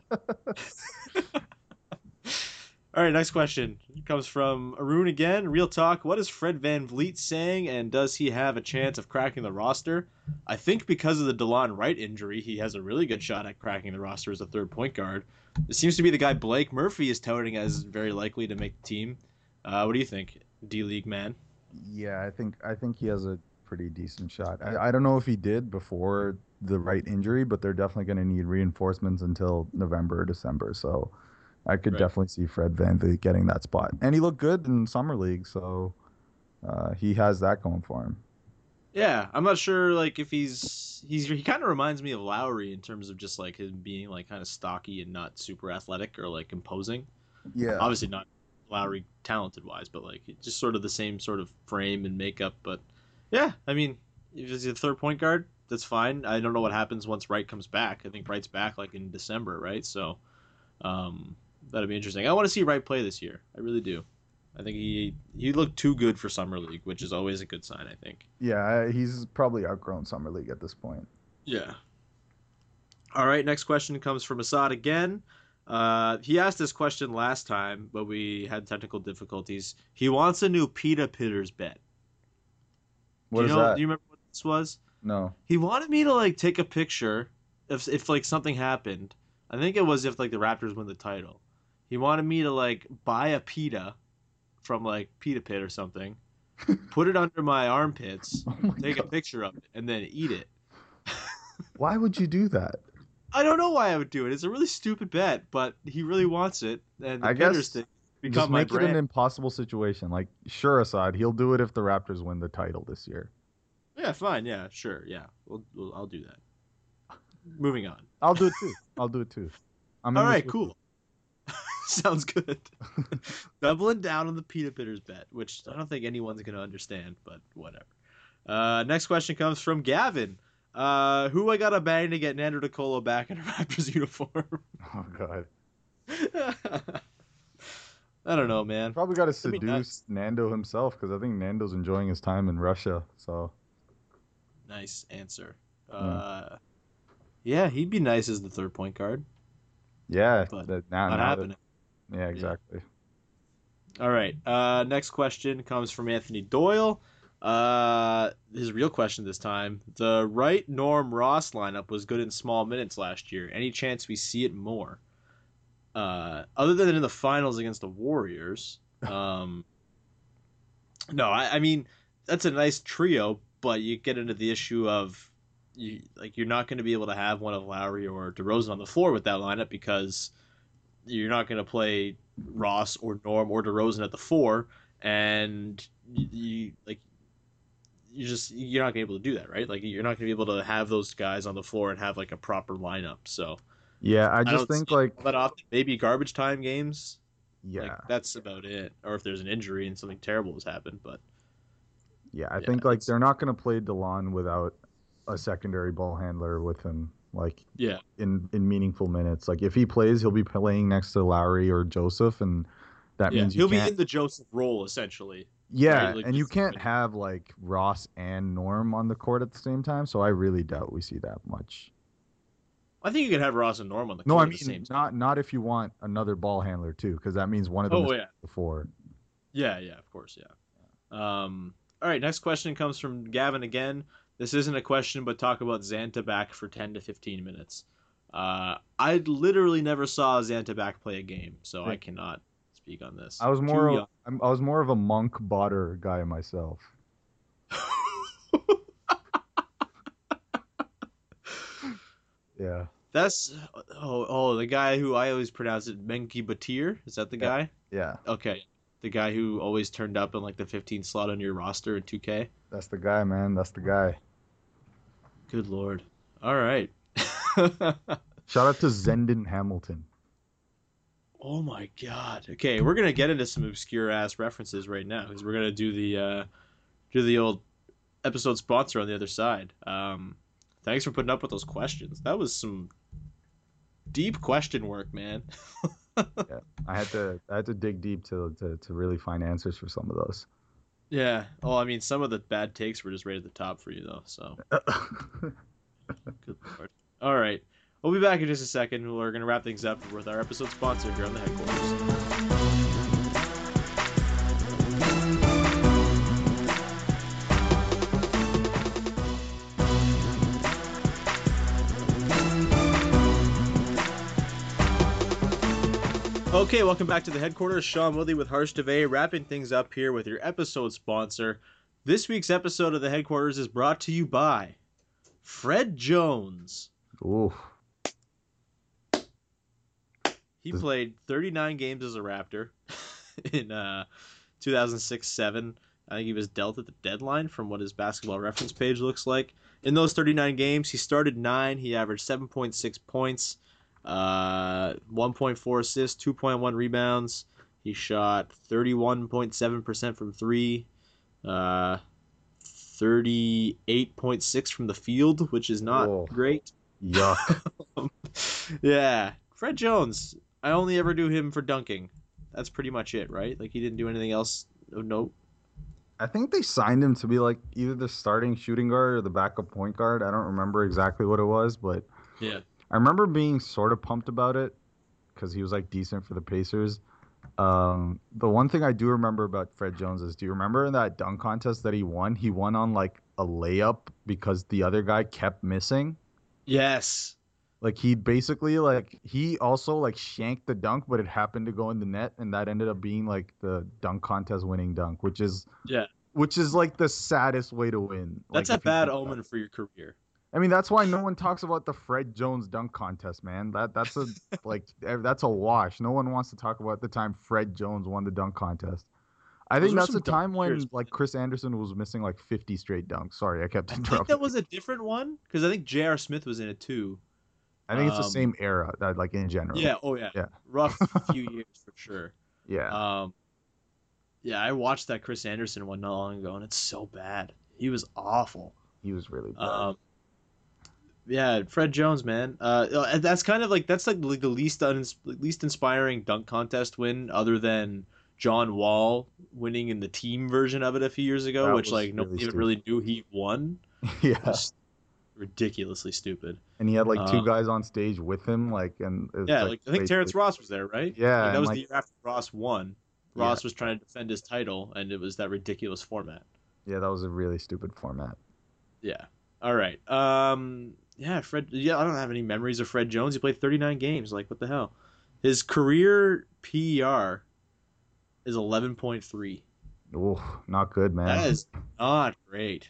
All right, next question it comes from Arun again. Real talk. What is Fred Van Vliet saying, and does he have a chance of cracking the roster? I think because of the DeLon Wright injury, he has a really good shot at cracking the roster as a third point guard. It seems to be the guy Blake Murphy is touting as very likely to make the team. Uh, what do you think, D League man? yeah, I think I think he has a pretty decent shot. I, I don't know if he did before the right injury, but they're definitely going to need reinforcements until November or December. So I could Right. definitely see Fred VanVleet getting that spot. And he looked good in summer league, so uh, he has that going for him. Yeah, I'm not sure like if he's he's he kind of reminds me of Lowry in terms of just like him being like kind of stocky and not super athletic or like imposing. Yeah. Obviously not Lowry talented wise, but like just sort of the same sort of frame and makeup. But yeah, I mean, if he's a third point guard, that's fine. I don't know what happens once Wright comes back. I think Wright's back like in December, right? So um, that'll be interesting. I want to see Wright play this year. I really do. I think he he looked too good for summer league, which is always a good sign. I think. Yeah, he's probably outgrown summer league at this point. Yeah. All right. Next question comes from Assad again. Uh, he asked this question last time, but we had technical difficulties. He wants a new Pita Pitters bet. Do What you is know? Do that? you remember what this was? No. He wanted me to like take a picture if if like something happened. I think it was if like the Raptors win the title. He wanted me to like buy a pita from like Pita Pit or something, put it under my armpits, Oh my take a god. picture of it, and then eat it. Why would you do that? I don't know why I would do it. It's a really stupid bet, but he really wants it, and the I Pitters guess thing just become my make it an brand. impossible situation. Like, sure, Assad, he'll do it if the Raptors win the title this year. Yeah, fine. Yeah, sure. Yeah, we'll, we'll I'll do that. Moving on. I'll do it too. I'll do it too. I'm All in this right, with you. cool. Sounds good. Doubling down on the Pita Pitters bet, which I don't think anyone's gonna understand, but whatever. Uh, next question comes from Gavin. Uh, who I gotta bang to get Nando DeColo back in a Raptors uniform? Oh god. I don't know, man. Probably got to That'd be seduce nuts. Nando himself because I think Nando's enjoying his time in Russia. So Nice answer. yeah, Uh, yeah, he'd be nice as the third point guard, yeah. but That now not now that happening. Yeah, exactly. All right. Uh, next question comes from Anthony Doyle. Uh, his real question this time: the Wright Norm Ross lineup was good in small minutes last year. Any chance we see it more? Uh, other than in the finals against the Warriors, um, no. I, I mean, that's a nice trio, but you get into the issue of you like you're not going to be able to have one of Lowry or DeRozan on the floor with that lineup because you're not going to play Ross or Norm or DeRozan at the four, and you, you like you just you're not going to be able to do that, right? Like you're not going to be able to have those guys on the floor and have like a proper lineup. So Yeah, I I just don't see think it like all that often. Maybe garbage time games, like yeah, that's about it. Or if there's an injury and something terrible has happened, but yeah, I yeah, think like it's they're not going to play DeLon without a secondary ball handler with him, like yeah, in in meaningful minutes. Like if he plays, he'll be playing next to Lowry or Joseph, and that yeah. means you He'll be can't. in the Joseph role essentially, right? Yeah, Like and you just can't have like Ross and Norm on the court at the same time. So I really doubt we see that much. I think you could have Ross and Norm on the No, court I at the mean same time. not not if you want another ball handler too, because that means one of them Oh is yeah, before. yeah, yeah. Of course, yeah. Um, all right, next question comes from Gavin again. This isn't a question, but talk about Xanta back for ten to fifteen minutes. Uh, I literally never saw Xanta back play a game, so I cannot speak on this. I was Too more of young. I'm- I was more of a Monk Botter guy myself. Yeah, That's oh oh the guy who I always pronounce it Menki Batir. Is that the yeah, guy? yeah. Okay, the guy who always turned up in like the fifteen slot on your roster in two K. That's the guy, man. That's the guy. Good lord. All right. Shout out to Zendon Hamilton. Oh my god. Okay, we're gonna get into some obscure ass references right now because we're gonna do the uh, do the old episode sponsor on the other side. Um, thanks for putting up with those questions. That was some deep question work, man. Yeah, I had to I had to dig deep to to to really find answers for some of those. Yeah. Oh, I mean, some of the bad takes were just right at the top for you though. So good lord. All right. We'll be back in just a second. We're gonna wrap things up with our episode sponsor here on the headquarters. Okay, welcome back to the headquarters. Sean Woodley with Harsh Devay, wrapping things up here with your episode sponsor. This week's episode of the headquarters is brought to you by Fred Jones. Ooh, He Does- played thirty-nine games as a Raptor in uh, two thousand six seven. I think he was dealt at the deadline from what his basketball reference page looks like. In those thirty-nine games, he started nine. He averaged seven point six points, uh, one point four assists, two point one rebounds. He shot thirty-one point seven percent from three, uh, thirty-eight point six from the field, which is not Whoa. great. yuck. Yeah, Fred Jones. I only ever do him for dunking. That's pretty much it, right? Like he didn't do anything else of note. I think they signed him to be like either the starting shooting guard or the backup point guard. I don't remember exactly what it was, but Yeah. I remember being sort of pumped about it because he was like decent for the Pacers. Um, the one thing I do remember about Fred Jones is, do you remember in that dunk contest that he won? He won on like a layup because the other guy kept missing. Yes. Like he basically like he also like shanked the dunk, but it happened to go in the net, and that ended up being like the dunk contest winning dunk, which is Yeah. which is like the saddest way to win. That's like, a if you bad think about omen it. for your career. I mean, that's why no one talks about the Fred Jones dunk contest, man. That that's a like eh, that's a wash. No one wants to talk about the time Fred Jones won the dunk contest. I Those think were that's some a time dark when years. like Chris Anderson was missing like fifty straight dunks. Sorry, I kept I think interrupting. that was a different one because I think J R. Smith was in it too. I think it's the Um, same era, that like in general. yeah. Oh yeah. Yeah. Rough few years for sure. Yeah. Um, yeah, I watched that Chris Anderson one not long ago, and it's so bad. He was awful. He was really bad. Um, yeah, Fred Jones, man. Uh, and that's kind of like that's like the least uns- least inspiring dunk contest win, other than John Wall winning in the team version of it a few years ago, That which was like really nobody even stupid. really knew he won. Yeah. Just- ridiculously stupid. And he had like Uh, two guys on stage with him, like, and it's yeah, like like I think basically, Terrence Ross was there, right? yeah, Like that and was the like, year after Ross won. yeah, Ross was trying to defend his title, and it was that ridiculous format. yeah, that was a really stupid format. Yeah. All right. Um. Yeah, Fred. Yeah, I don't have any memories of Fred Jones. He played thirty-nine games. Like, what the hell? His career P E R is eleven point three. Oh, not good, That man. is not great.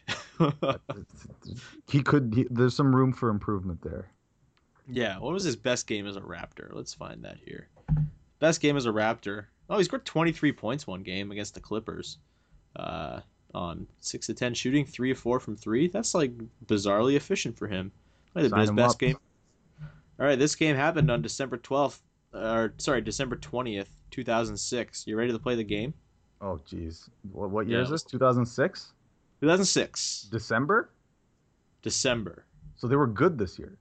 He could. He, there's some room for improvement there. Yeah. What was his best game as a Raptor? Let's find that here. Best game as a Raptor. Oh, he scored twenty-three points one game against the Clippers. Uh, on six to ten shooting, three of four from three. That's like bizarrely efficient for him. Might have been Sign his him best up. game. All right, this game happened on December twelfth, or sorry, December twentieth, two thousand six. You ready to play the game? Oh, geez. What, what year Yeah. is this? two thousand six? two thousand six, December? December. So they were good this year.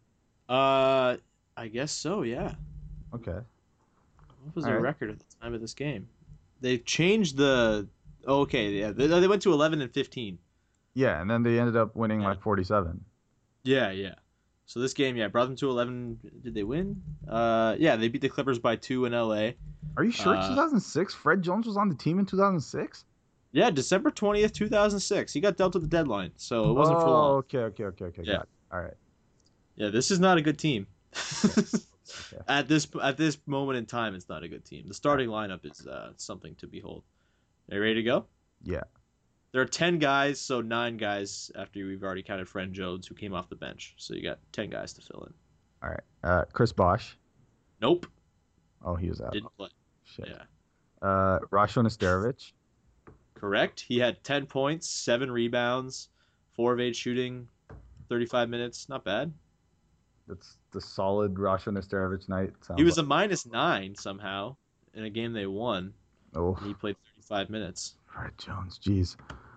Uh, I guess so, yeah. Okay. What was All their right. record at the time of this game? They changed the. Oh, okay, yeah, they, they went to eleven and fifteen. Yeah, and then they ended up winning Yeah. like forty-seven. Yeah, yeah. So this game, yeah, brought them to eleven. Did they win? Uh, yeah, they beat the Clippers by two in L A. Are you sure Uh, two thousand six? Fred Jones was on the team in two thousand six? Yeah, December twentieth, two thousand six. He got dealt with the deadline, so it wasn't for Oh, long. okay, okay, okay, okay. Yeah. Got it. All right. Yeah, this is not a good team. Okay. At this at this moment in time, it's not a good team. The starting lineup is uh, something to behold. Are you ready to go? Yeah. There are ten guys, so nine guys after we've already counted Fred Jones, who came off the bench. So you got ten guys to fill in. All right. Uh, Chris Bosh. Nope, Oh, he was out. didn't play. Shit. Yeah, Uh, Rasho Nesterovic. correct. He had ten points, seven rebounds, four of eight shooting, thirty-five minutes. Not bad. That's the solid Rasho Nesterovic night. Sounds He was a like. minus nine somehow in a game they won. Oh, And he played thirty-five minutes. Fred Jones. Jeez.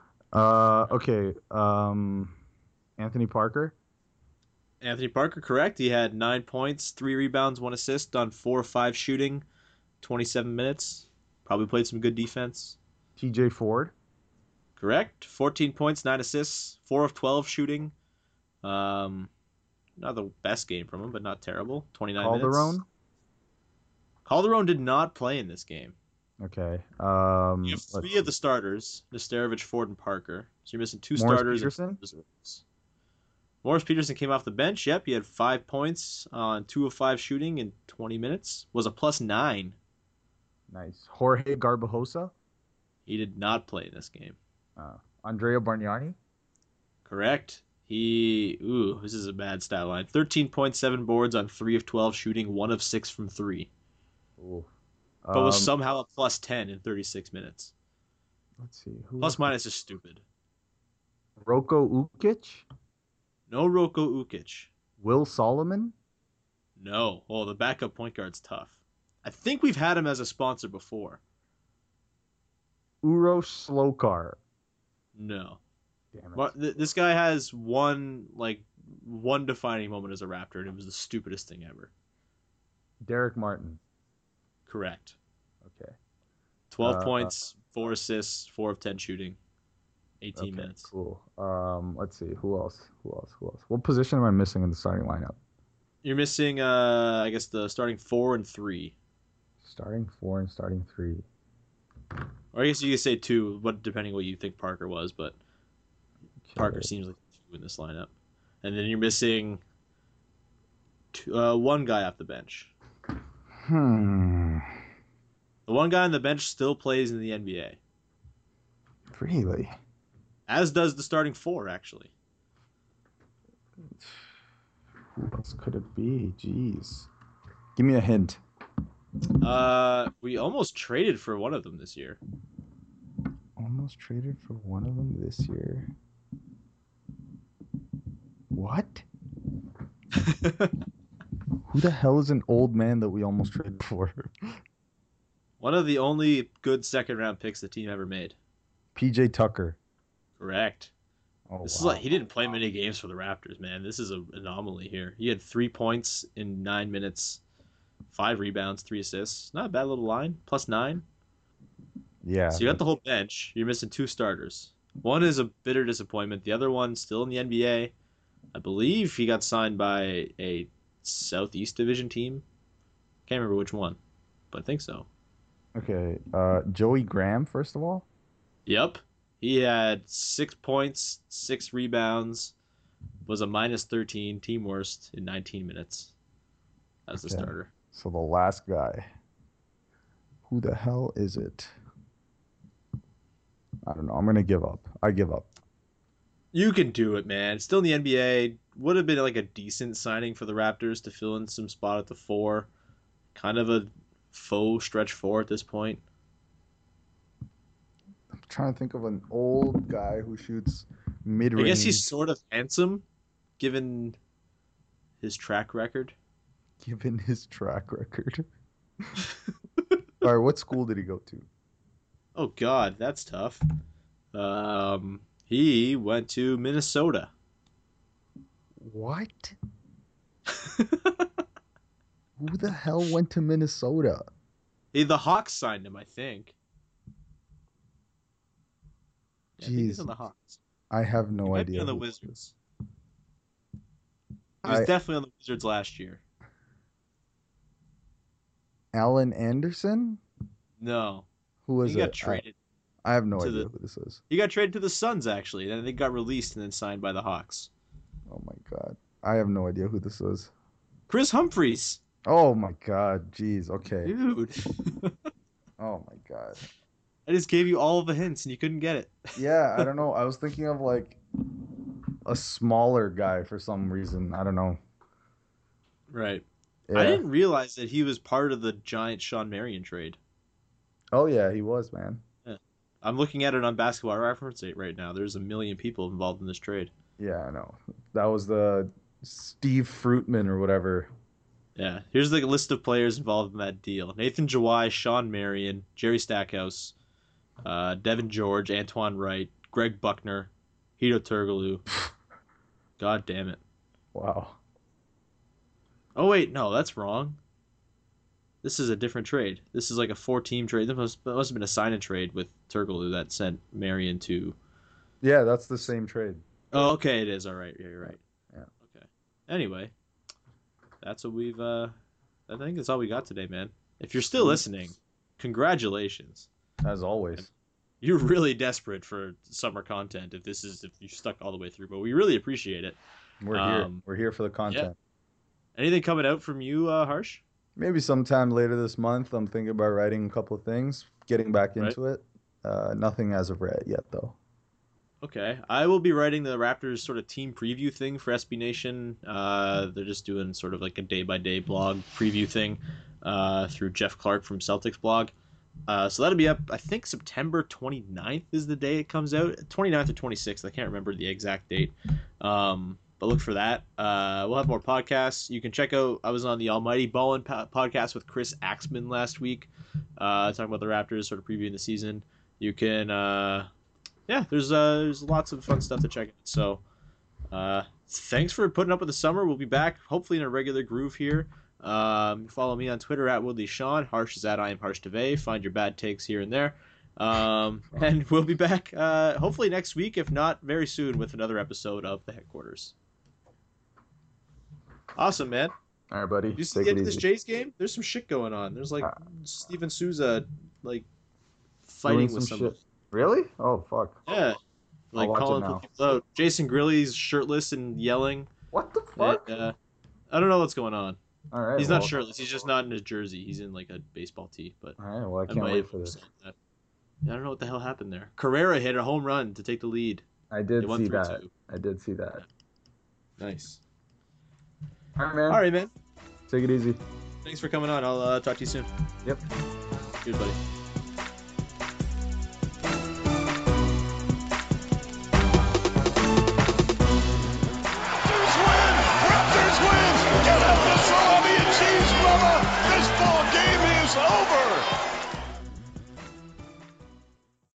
Uh, okay. Um, Anthony Parker. Anthony Parker, correct. He had nine points, three rebounds, one assist on four or five shooting, twenty-seven minutes. Probably played some good defense. T J Ford. Correct. fourteen points, nine assists, four of twelve shooting. Um, not the best game from him, but not terrible. twenty-nine Calderon. minutes. Calderon did not play in this game. Okay. Um, You have let's three of the see. starters, Nesterovic, Ford, and Parker. So you're missing two Morris starters Peterson? and two reserves. Morris Peterson came off the bench. Yep, he had five points on two of five shooting in twenty minutes. Was a plus nine. Nice. Jorge Garbajosa. He did not play in this game. Uh, Andrea Bargnani. Correct. He ooh, this is a bad stat line. Thirteen point seven boards on three of twelve shooting, one of six from three. Ooh. But was Um, somehow a plus ten in thirty-six minutes. let's see. Who Plus else? minus is stupid. Roko Ukic. No Roko Ukic. Will Solomon. No. Oh, the backup point guard's tough. I think we've had him as a sponsor before. Uros Slokar. No. Damn it. Mar- th- This guy has one like one defining moment as a Raptor, and it was the stupidest thing ever. Derek Martin. Correct. Okay. Twelve Uh, points, four assists, four of ten shooting, eighteen Okay. minutes. Cool. Um, let's see. Who else? Who else? Who else? What position am I missing in the starting lineup? You're missing, uh, I guess the starting four and three, Starting four and starting three. or I guess you could say two, but depending what you think Parker was, but Okay. Parker seems like two in this lineup, and then you're missing two, uh, one guy off the bench. Hmm. The one guy on the bench still plays in the N B A, Really? as does the starting four actually. Who else could it be? Jeez. Give me a hint. Uh, we almost traded for one of them this year. Almost traded for one of them this year. What? Who the hell is an old man that we almost traded for? One of the only good second round picks the team ever made. P J Tucker. Correct. Oh, This is wow. like he didn't play many games for the Raptors, man. This is an anomaly here. He had three points in nine minutes, five rebounds, three assists. Not a bad little line. Plus nine. Yeah. So you got the whole bench. You're missing two starters. One is a bitter disappointment. The other one still in the N B A. I believe he got signed by a Southeast Division team. Can't remember which one, but I think so. Okay, uh, Joey Graham, first of all. Yep. He had six points, six rebounds, was a minus thirteen, team worst in nineteen minutes as the Okay, starter. so the last guy. Who the hell is it? I don't know. I'm gonna give up. I give up. You can do it, man. Still in the N B A. Would have been like a decent signing for the Raptors to fill in some spot at the four. Kind of a faux stretch four at this point. I'm trying to think of an old guy who shoots mid I guess he's range, sort of handsome, given his track record. given his track record. All right, what school did he go to? Oh God, that's tough. Um, he went to Minnesota. What? Who the hell went to Minnesota? Hey, the Hawks signed him, I think. Yeah, I think he's Jeez, on the Hawks. I have He no might be idea. on the who- Wizards. He was I definitely on the Wizards last year. Alan Anderson? No, Who was he got it? I, traded I have no to idea the. who this is. He got traded to the Suns actually. Then they got released and then signed by the Hawks. Oh my god. I have no idea who this is. Chris Humphries, Oh my god. Jeez. Okay. dude. Oh my god. I just gave you all of the hints and you couldn't get it. Yeah, I don't know. I was thinking of like a smaller guy for some reason. I don't know. Right. Yeah. I didn't realize that he was part of the giant Sean Marion trade. Oh yeah, he was, man. Yeah. I'm looking at it on Basketball Reference right now. There's a million people involved in this trade. Yeah, I know. That was the Steve Fruitman or whatever. Yeah. Here's the list of players involved in that deal: Nathan Jawai, Sean Marion, Jerry Stackhouse, uh, Devin George, Antoine Wright, Greg Buckner, Hito Turgaloo. God damn it. Wow. Oh wait, no, that's wrong. This is a different trade. This is like a four-team trade. This must, that must have been a sign-and trade with Turgaloo that sent Marion to. Yeah, that's the same trade. Oh, okay, it is. All right, yeah, you're right. Yeah. Okay. Anyway, that's what we've. uh I think that's all we got today, man. If you're still listening, congratulations. As always. You're really desperate for summer content. If this is if you stuck all the way through, but we really appreciate it. We're here. Um, We're here for the content. Anything coming out from you, uh, Harsh? Maybe sometime later this month. I'm thinking about writing a couple of things, getting back Right. into it. Uh, nothing as of right yet, though. Okay, I will be writing the Raptors sort of team preview thing for S B Nation. Uh, they're just doing sort of like a day by day blog preview thing uh, through Jeff Clark from Celtics blog. Uh, so that'll be up, I think September twenty-ninth is the day it comes out. twenty-ninth or twenty-sixth, I can't remember the exact date. Um, but look for that. Uh, we'll have more podcasts. You can check out, I was on the Almighty Ballin po- podcast with Chris Axman last week, uh, talking about the Raptors, sort of previewing the season. You can, uh, yeah, there's uh, there's lots of fun stuff to check out. So uh, thanks for putting up with the summer. We'll be back, hopefully in a regular groove here. Um, follow me on Twitter at Woodley Sean. Harsh is at I am Harsh Devay. Find your bad takes here and there. Um, and we'll be back uh, hopefully next week, if not very soon, with another episode of The Headquarters. Awesome, man. All right, buddy. You see Take the it end of this easy. Jays game? There's some shit going on. There's like Uh, Steven Souza like Doing fighting some with some. shit. Really? Oh, fuck. Yeah, like watch it calling now. people out. Jason Grilly's shirtless and yelling. What the fuck? And, uh, I don't know what's going on. All right. He's well, not shirtless. He's just not in his jersey. He's in like a baseball tee. But All right. Well, I I can't might wait have for this. understood that. I don't know what the hell happened there. Carrera hit a home run to take the lead. I did They won see three that. two. I did see that. Nice. All right, man. All right, man. Take it easy. Thanks for coming on. I'll uh, talk to you soon. Yep. Cheers, buddy. Raptors win! Raptors win! Get out the salami and cheese, brother! This ball game is over!